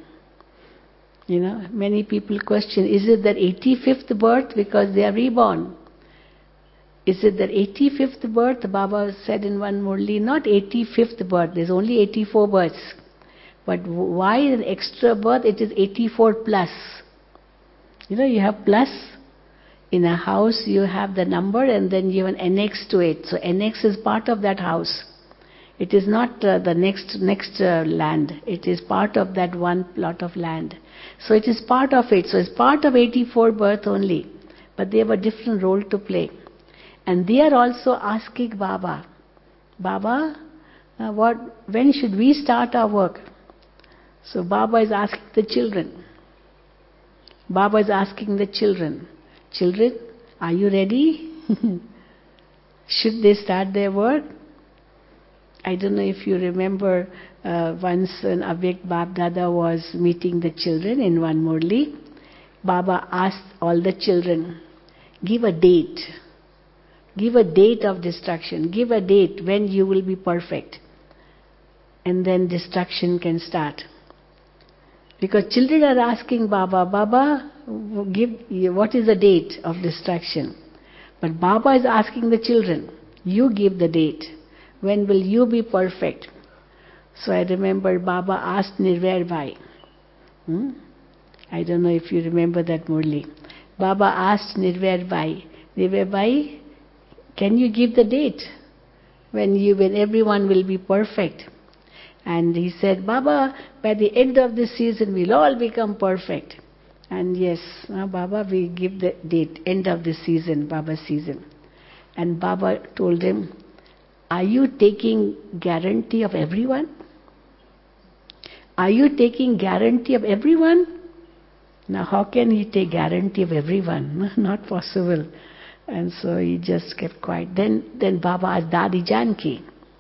Many people question, is it their 85th birth because they are reborn? Is it their 85th birth? Baba said in one Murli, not 85th birth, there's only 84 births. But why an extra birth? It is 84 plus. You have plus. In a house you have the number and then you have an annex to it. So annex is part of that house. It is not the next land. It is part of that one plot of land. So it is part of it. So it's part of 84 birth only. But they have a different role to play. And they are also asking Baba, Baba, when should we start our work? So Baba is asking the children. Baba is asking the children, children, are you ready? Should they start their work? I don't know if you remember, once when Avyakt Bab Dada was meeting the children in one Murli, Baba asked all the children, give a date. Give a date of destruction. Give a date when you will be perfect. And then destruction can start. Because children are asking Baba, Baba, what is the date of destruction? But Baba is asking the children, you give the date. When will you be perfect? So I remember Baba asked Nirvair Bhai. I don't know if you remember that Murli. Baba asked Nirvair Bhai, Nirvair Bhai, can you give the date when everyone will be perfect? And he said, Baba, by the end of this season we'll all become perfect. And yes, Baba, we give the date, end of the season, Baba's season. And Baba told him, are you taking guarantee of everyone? Are you taking guarantee of everyone? Now how can he take guarantee of everyone? Not possible. And so he just kept quiet. Then Baba asked Dadi Janki.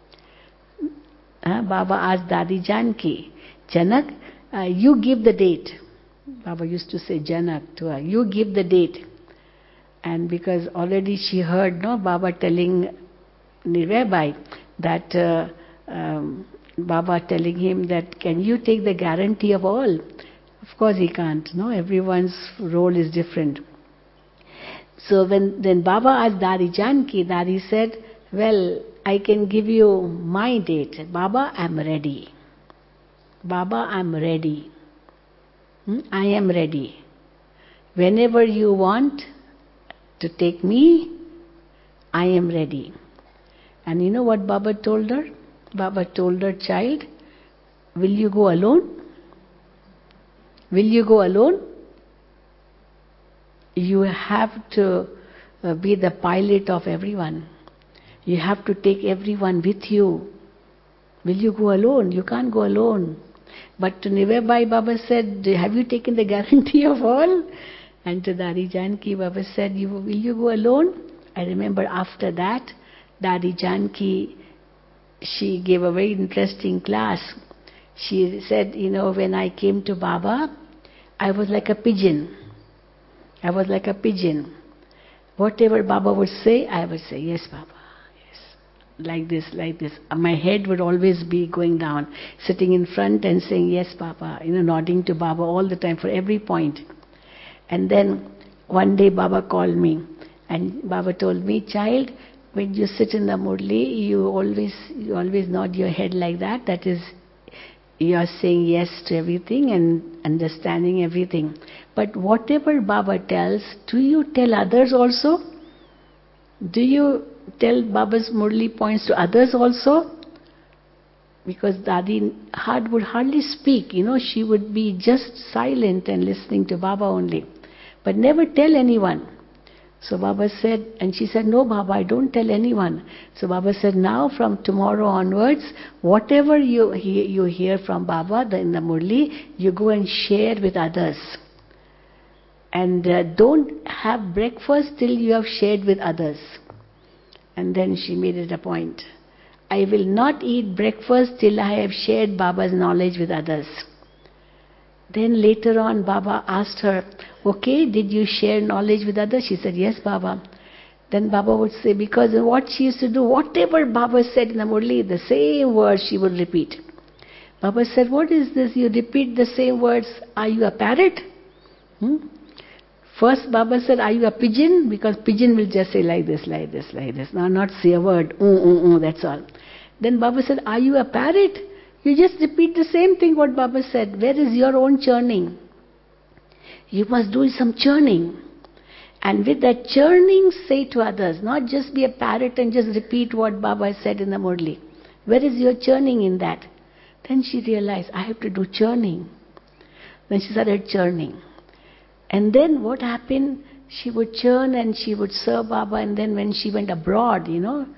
Baba asked Dadi Janki, Janak, you give the date. Baba used to say Janak to her, you give the date. And because already she heard Baba telling Nirvair Bhai that Baba telling him that can you take the guarantee of all? Of course he can't. Everyone's role is different. So then Baba asked Dadi Janki, Dadi said, well, I can give you my date. Baba, I'm ready. Baba, I'm ready. I am ready. Whenever you want to take me, I am ready. And you know what Baba told her? Baba told her, child, will you go alone? Will you go alone? You have to be the pilot of everyone. You have to take everyone with you. Will you go alone? You can't go alone. But to Nirvair Bhai, Baba said, have you taken the guarantee of all? And to Dadi Janki, Baba said, will you go alone? I remember after that, Dadi Janki, she gave a very interesting class. She said, when I came to Baba, I was like a pigeon. I was like a pigeon. Whatever Baba would say, I would say, yes, Baba, yes. Like this, like this. My head would always be going down, sitting in front and saying, yes, Baba, nodding to Baba all the time for every point. And then one day Baba called me and Baba told me, child, when you sit in the Murli, you always nod your head like that. That is, you are saying yes to everything and understanding everything. But whatever Baba tells, do you tell others also? Do you tell Baba's Murli points to others also? Because Dadi would hardly speak, she would be just silent and listening to Baba only. But never tell anyone. So Baba said, and she said, no Baba, I don't tell anyone. So Baba said, now from tomorrow onwards, whatever you hear from Baba in the Murli, you go and share with others. And don't have breakfast till you have shared with others. And then she made it a point. I will not eat breakfast till I have shared Baba's knowledge with others. Then later on, Baba asked her, okay, did you share knowledge with others? She said, yes, Baba. Then Baba would say, because what she used to do, whatever Baba said in the Murli, the same words she would repeat. Baba said, what is this? You repeat the same words. Are you a parrot? First Baba said, are you a pigeon? Because pigeon will just say like this, like this, like this. Now not say a word, that's all. Then Baba said, are you a parrot? You just repeat the same thing what Baba said. Where is your own churning? You must do some churning. And with that churning, say to others, not just be a parrot and just repeat what Baba said in the Murli. Where is your churning in that? Then she realized, I have to do churning. Then she started churning. And then what happened? She would churn and she would serve Baba, and then when she went abroad,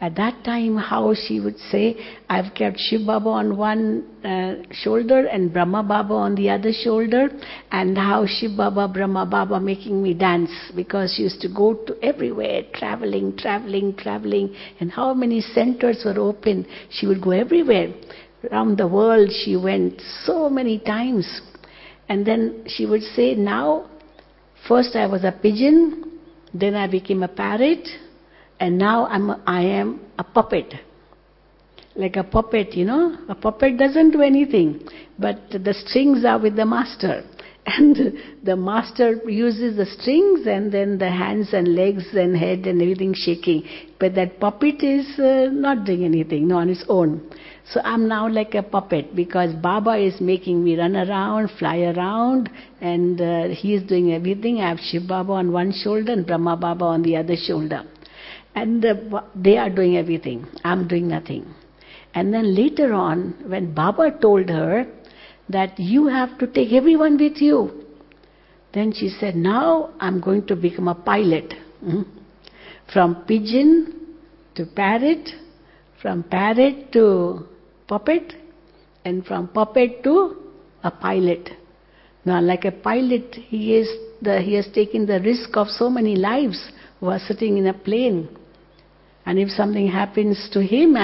At that time, how she would say, I've kept Shiv Baba on one shoulder and Brahma Baba on the other shoulder, and how Shiv Baba, Brahma Baba making me dance, because she used to go to everywhere, traveling, and how many centers were open. She would go everywhere. Around the world she went so many times. And then she would say, now, first I was a pigeon, then I became a parrot, and now I am a puppet. Like a puppet, a puppet doesn't do anything, but the strings are with the master. And the master uses the strings, and then the hands and legs and head and everything shaking. But that puppet is not doing anything, on its own. So I'm now like a puppet, because Baba is making me run around, fly around, and he is doing everything. I have Shiv Baba on one shoulder and Brahma Baba on the other shoulder. And they are doing everything. I'm doing nothing. And then later on, when Baba told her that you have to take everyone with you, then she said, now I'm going to become a pilot. From pigeon to parrot, from parrot to puppet, and from puppet to a pilot. Now, like a pilot, he has taken the risk of so many lives who are sitting in a plane. And if something happens to him,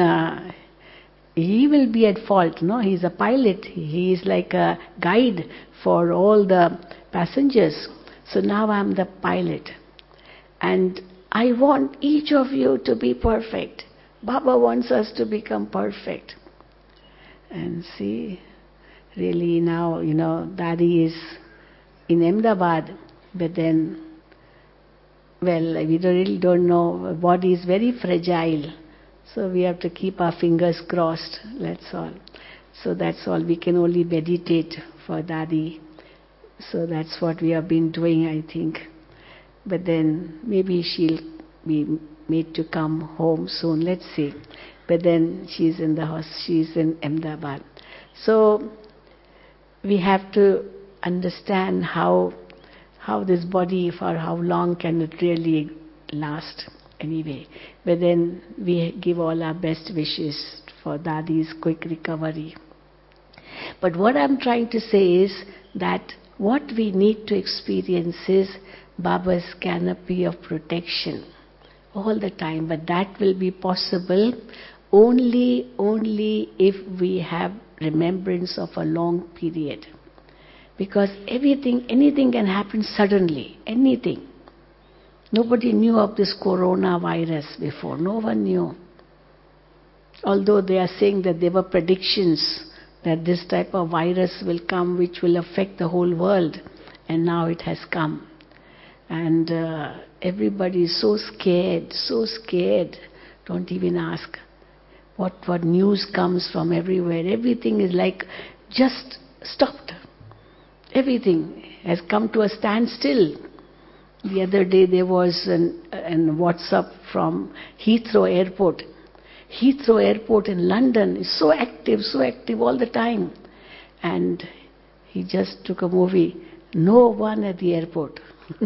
he will be at fault. No, he's a pilot. He is like a guide for all the passengers. So now I'm the pilot. And I want each of you to be perfect. Baba wants us to become perfect. And see, really now, Daddy is in Ahmedabad, but then, well, we really don't know. Body is very fragile. So we have to keep our fingers crossed, that's all. So that's all. We can only meditate for Daddy. So that's what we have been doing, I think. But then maybe she'll be made to come home soon, let's see. But then she's in Ahmedabad. So we have to understand how this body, for how long can it really last anyway. But then we give all our best wishes for Dadi's quick recovery. But what I'm trying to say is that what we need to experience is Baba's canopy of protection all the time. But that will be possible only if we have remembrance of a long period. Because anything can happen suddenly, anything. Nobody knew of this coronavirus before, no one knew. Although they are saying that there were predictions that this type of virus will come which will affect the whole world, and now it has come. And everybody is so scared, don't even ask. What news comes from everywhere, everything is like just stopped. Everything has come to a standstill. The other day there was an WhatsApp from Heathrow Airport. Heathrow Airport in London is so active all the time. And he just took a movie. No one at the airport.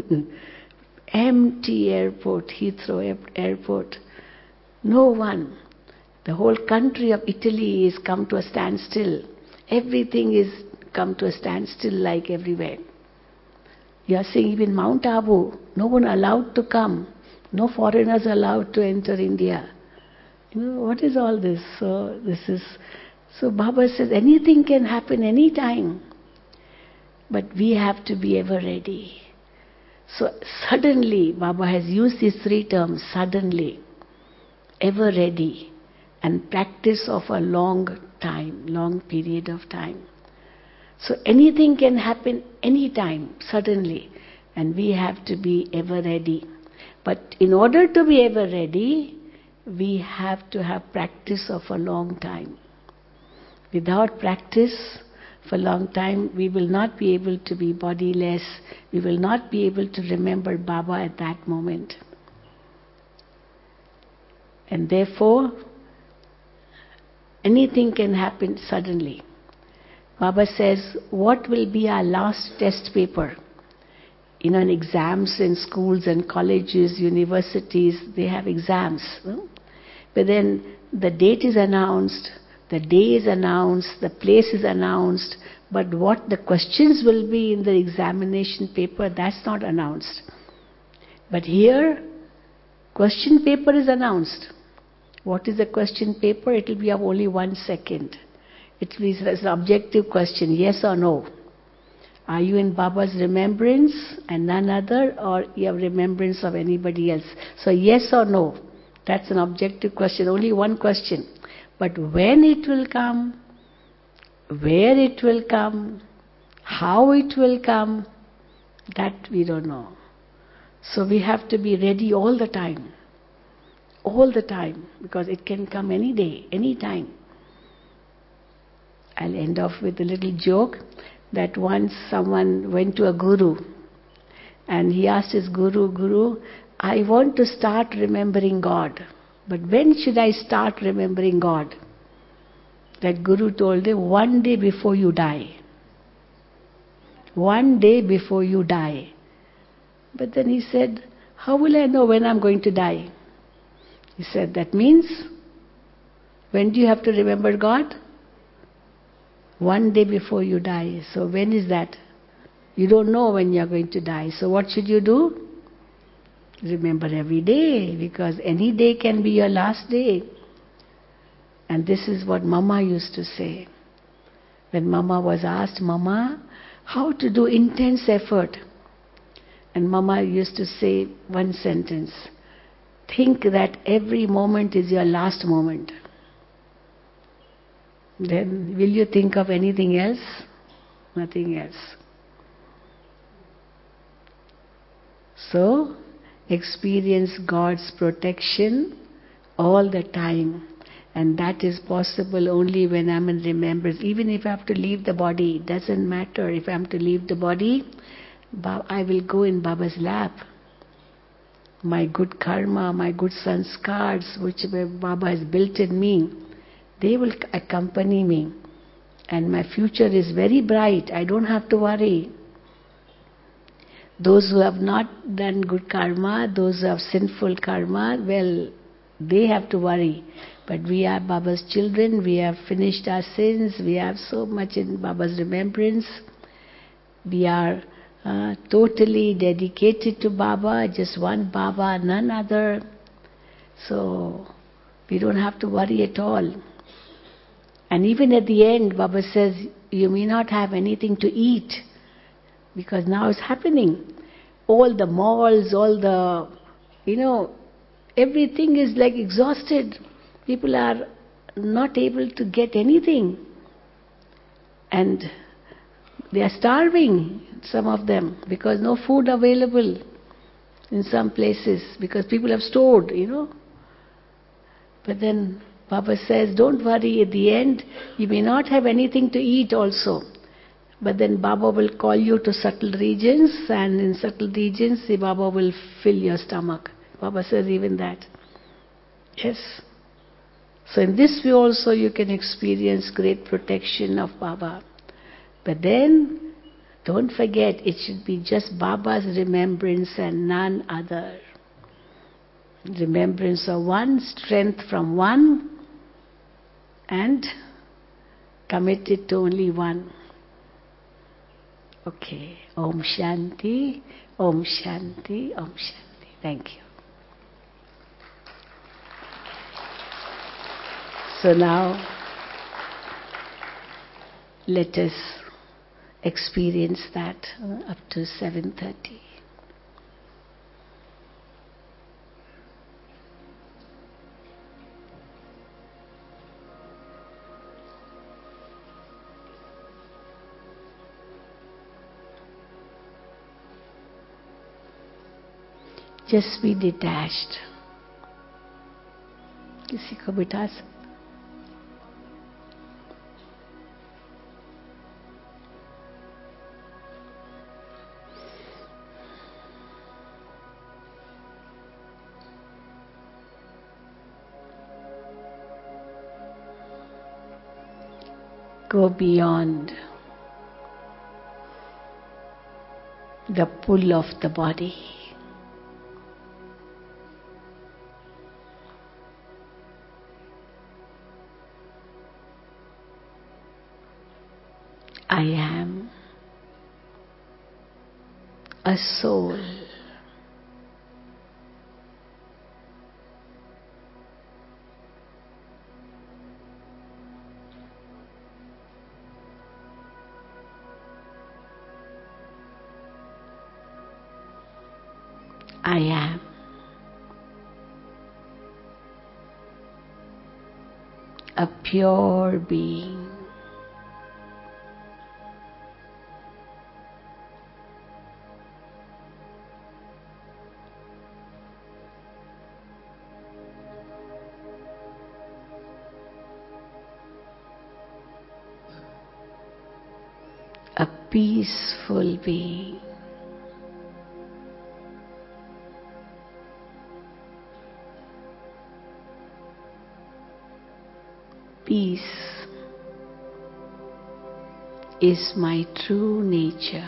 Empty airport, Heathrow Airport. No one. The whole country of Italy is come to a standstill. Everything is come to a standstill like everywhere. You are seeing even Mount Abu, no one allowed to come. No foreigners allowed to enter India. What is all this? So Baba says anything can happen anytime. But we have to be ever ready. So suddenly, Baba has used these three terms, suddenly, ever ready, and practice of a long period of time. So anything can happen anytime, suddenly, and we have to be ever ready. But in order to be ever ready, we have to have practice of a long time. Without practice for a long time, we will not be able to be bodiless. We will not be able to remember Baba at that moment. And therefore, anything can happen suddenly. Baba says, what will be our last test paper? In exams in schools and colleges, universities, they have exams. But then the date is announced, the day is announced, the place is announced, but what the questions will be in the examination paper, that's not announced. But here, question paper is announced. What is the question paper? It will be of only 1 second. It will be an objective question, yes or no. Are you in Baba's remembrance and none other, or you have remembrance of anybody else? So yes or no. That's an objective question, only one question. But when it will come, where it will come, how it will come, that we don't know. So we have to be ready all the time. All the time, because it can come any day, any time. I'll end off with a little joke that once someone went to a guru and he asked his guru, I want to start remembering God, but when should I start remembering God? That guru told him, 1 day before you die. 1 day before you die. But then he said, how will I know when I'm going to die? He said, that means, when do you have to remember God? 1 day before you die. So when is that? You don't know when you're going to die. So what should you do? Remember every day, because any day can be your last day. And this is what Mama used to say. When Mama was asked, Mama, how to do intense effort? And Mama used to say one sentence, think that every moment is your last moment. Then will you think of anything else? Nothing else. So, experience God's protection all the time. And that is possible only when I'm in remembrance. Even if I have to leave the body, it doesn't matter. If I am to leave the body, I will go in Baba's lap. My good karma, my good sanskars, which Baba has built in me, they will accompany me. And my future is very bright. I don't have to worry. Those who have not done good karma, those who have sinful karma, well, they have to worry. But we are Baba's children, we have finished our sins, we have so much in Baba's remembrance. We are totally dedicated to Baba, just one Baba, none other. So, we don't have to worry at all. And even at the end, Baba says, you may not have anything to eat, because now it's happening. All the malls, all the, everything is like exhausted. People are not able to get anything. And they are starving, some of them, because no food available in some places, because people have stored, But then Baba says, don't worry, at the end, you may not have anything to eat also. But then Baba will call you to subtle regions, and in subtle regions, Baba will fill your stomach. Baba says even that. Yes. So in this way also you can experience great protection of Baba. But then, don't forget, it should be just Baba's remembrance and none other. Remembrance of one, strength from one, and committed to only one. Okay. Om Shanti, Om Shanti, Om Shanti. Thank you. So now, let us experience that up to 7:30. Just be detached. किसी को बिठा सकते. Go beyond the pull of the body. I am a soul. I am a pure being. A peaceful being. Peace is my true nature.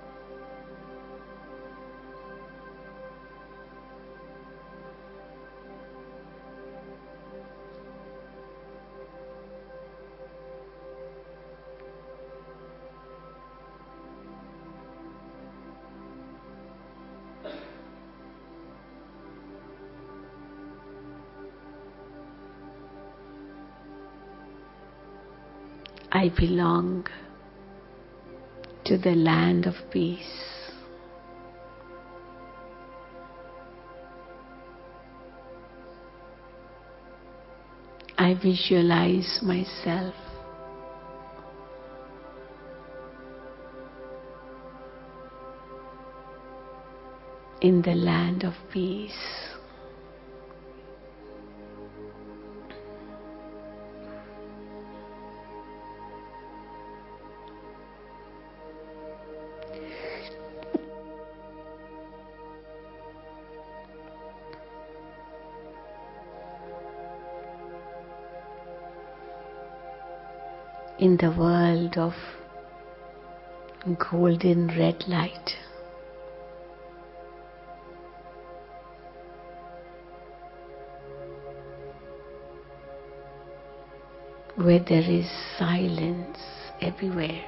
I belong to the land of peace. I visualize myself in the land of peace. In the world of golden red light, where there is silence everywhere,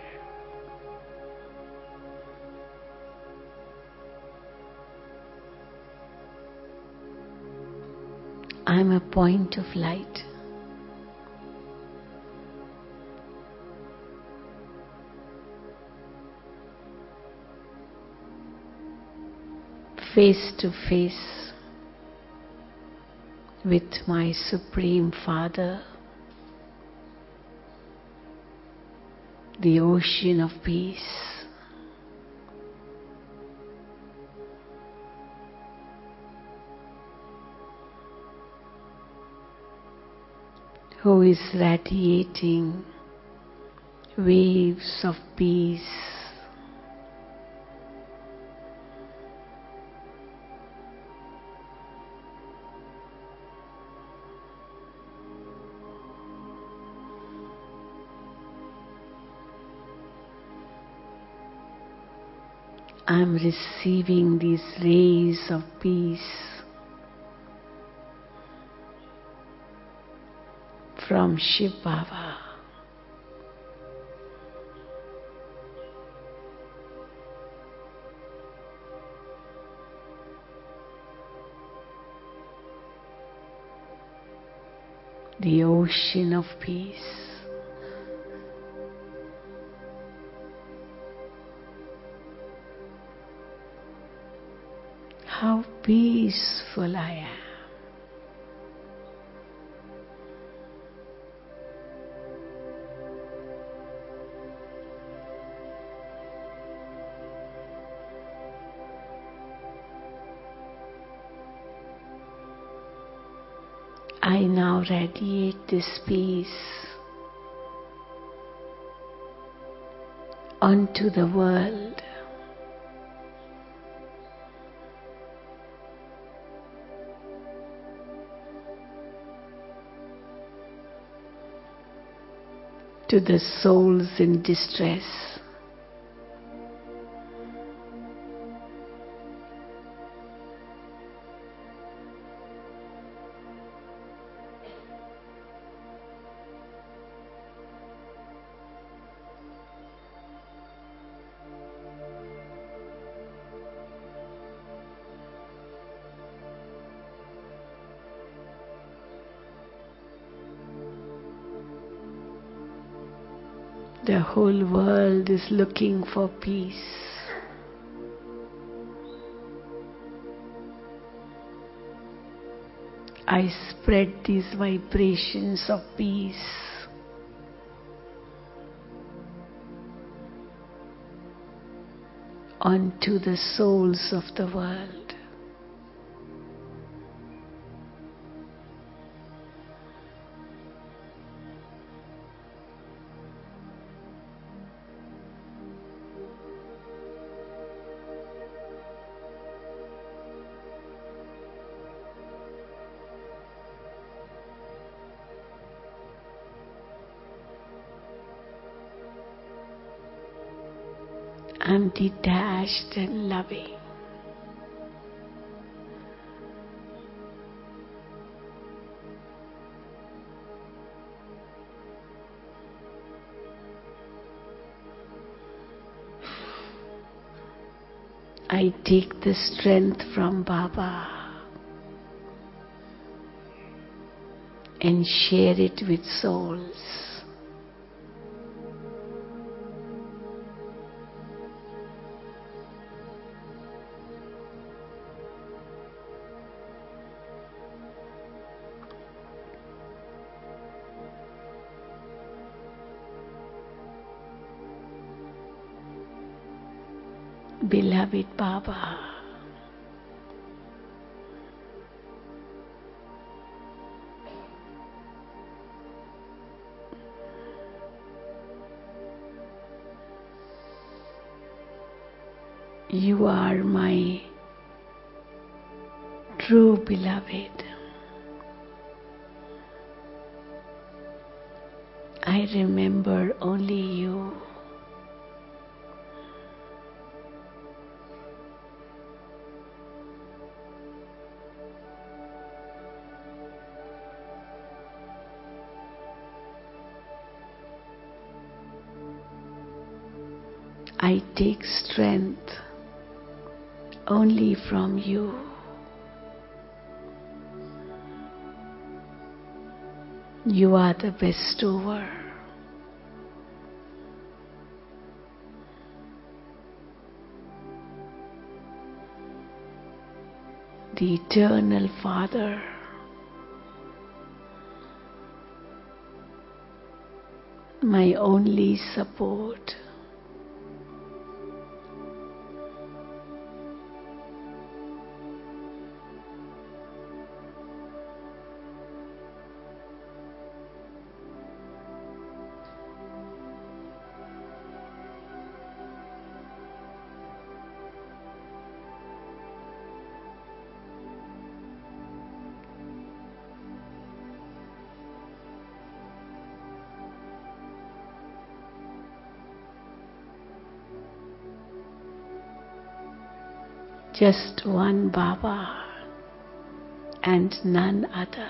I'm a point of light. Face to face with my Supreme Father, the ocean of peace. Who is radiating waves of peace. I'm receiving these rays of peace from Shiv Baba. The ocean of peace. How peaceful I am. I now radiate this peace onto the world. To the souls in distress. The whole world is looking for peace. I spread these vibrations of peace onto the souls of the world. I'm detached and loving. I take the strength from Baba and share it with souls. Beloved Baba, you are my true beloved. I remember only you. I take strength only from you. You are the bestower. The Eternal Father. My only support. Just one Baba and none other.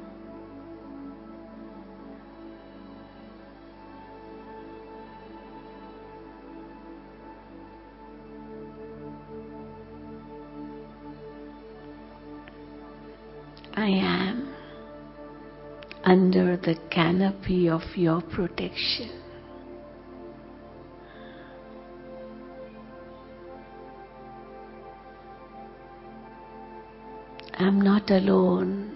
I am under the canopy of your protection. I'm not alone.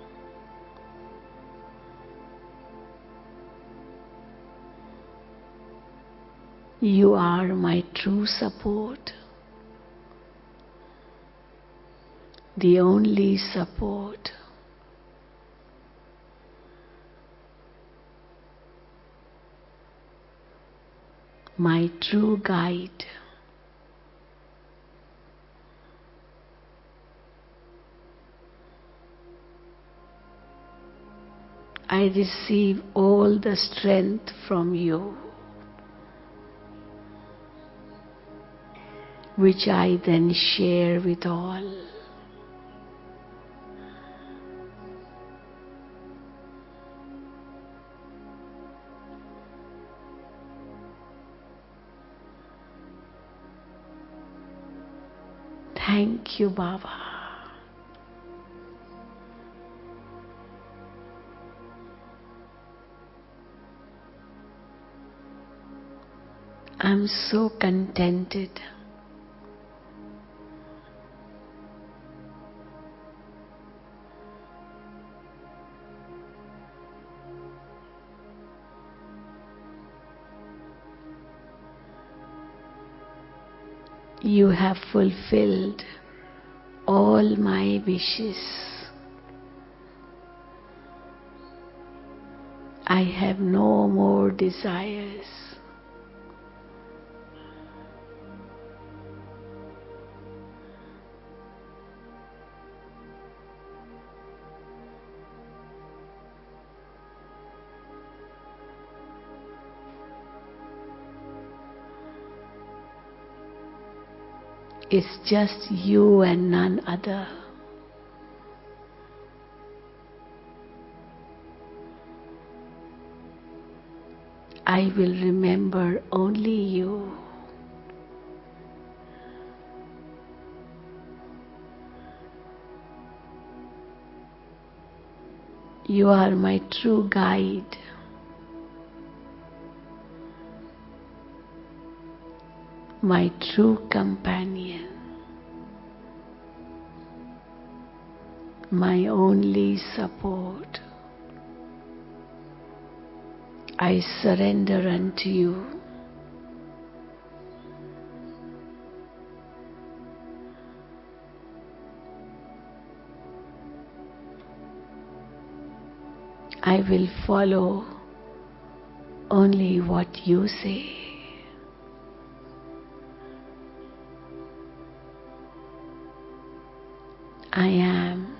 You are my true support, the only support. My true guide. I receive all the strength from you, which I then share with all. Thank you, Baba. I'm so contented. You have fulfilled all my wishes. I have no more desires. It's just you and none other. I will remember only you. You are my true guide. My true companion. My only support. I surrender unto you. I will follow only what you say. I am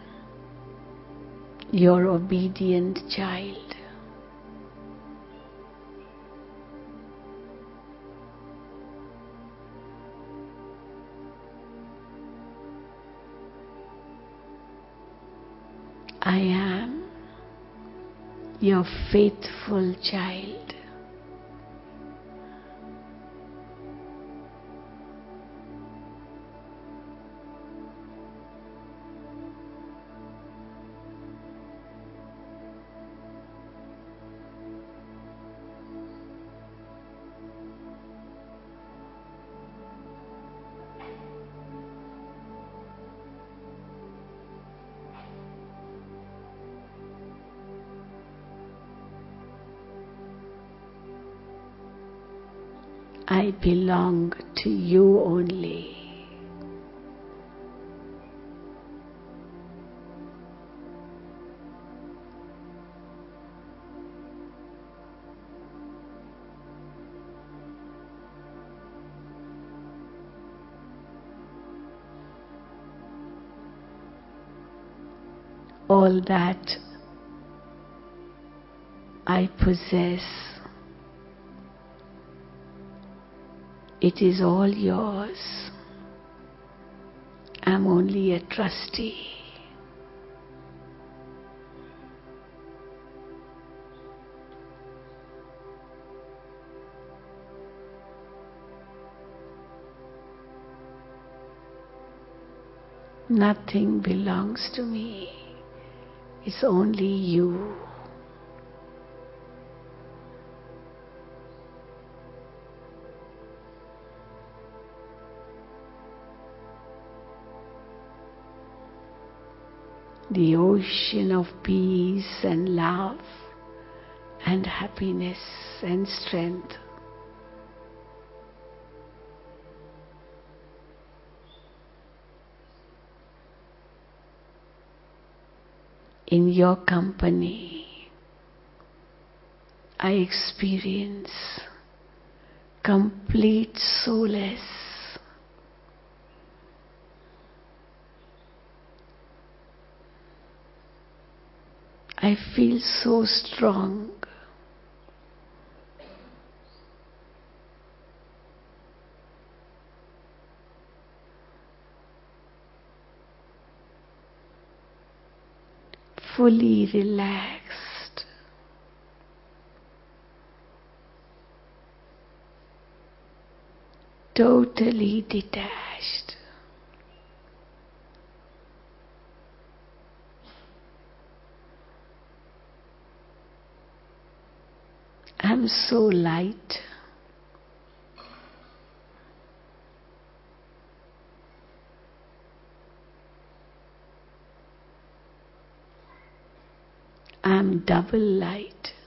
your obedient child. I am your faithful child. I belong to you only. All that I possess, it is all yours. I'm only a trustee. Nothing belongs to me. It's only you. The ocean of peace and love and happiness and strength. In your company, I experience complete solace. I feel so strong. Fully relaxed. Totally detached. I'm so light. I am double light.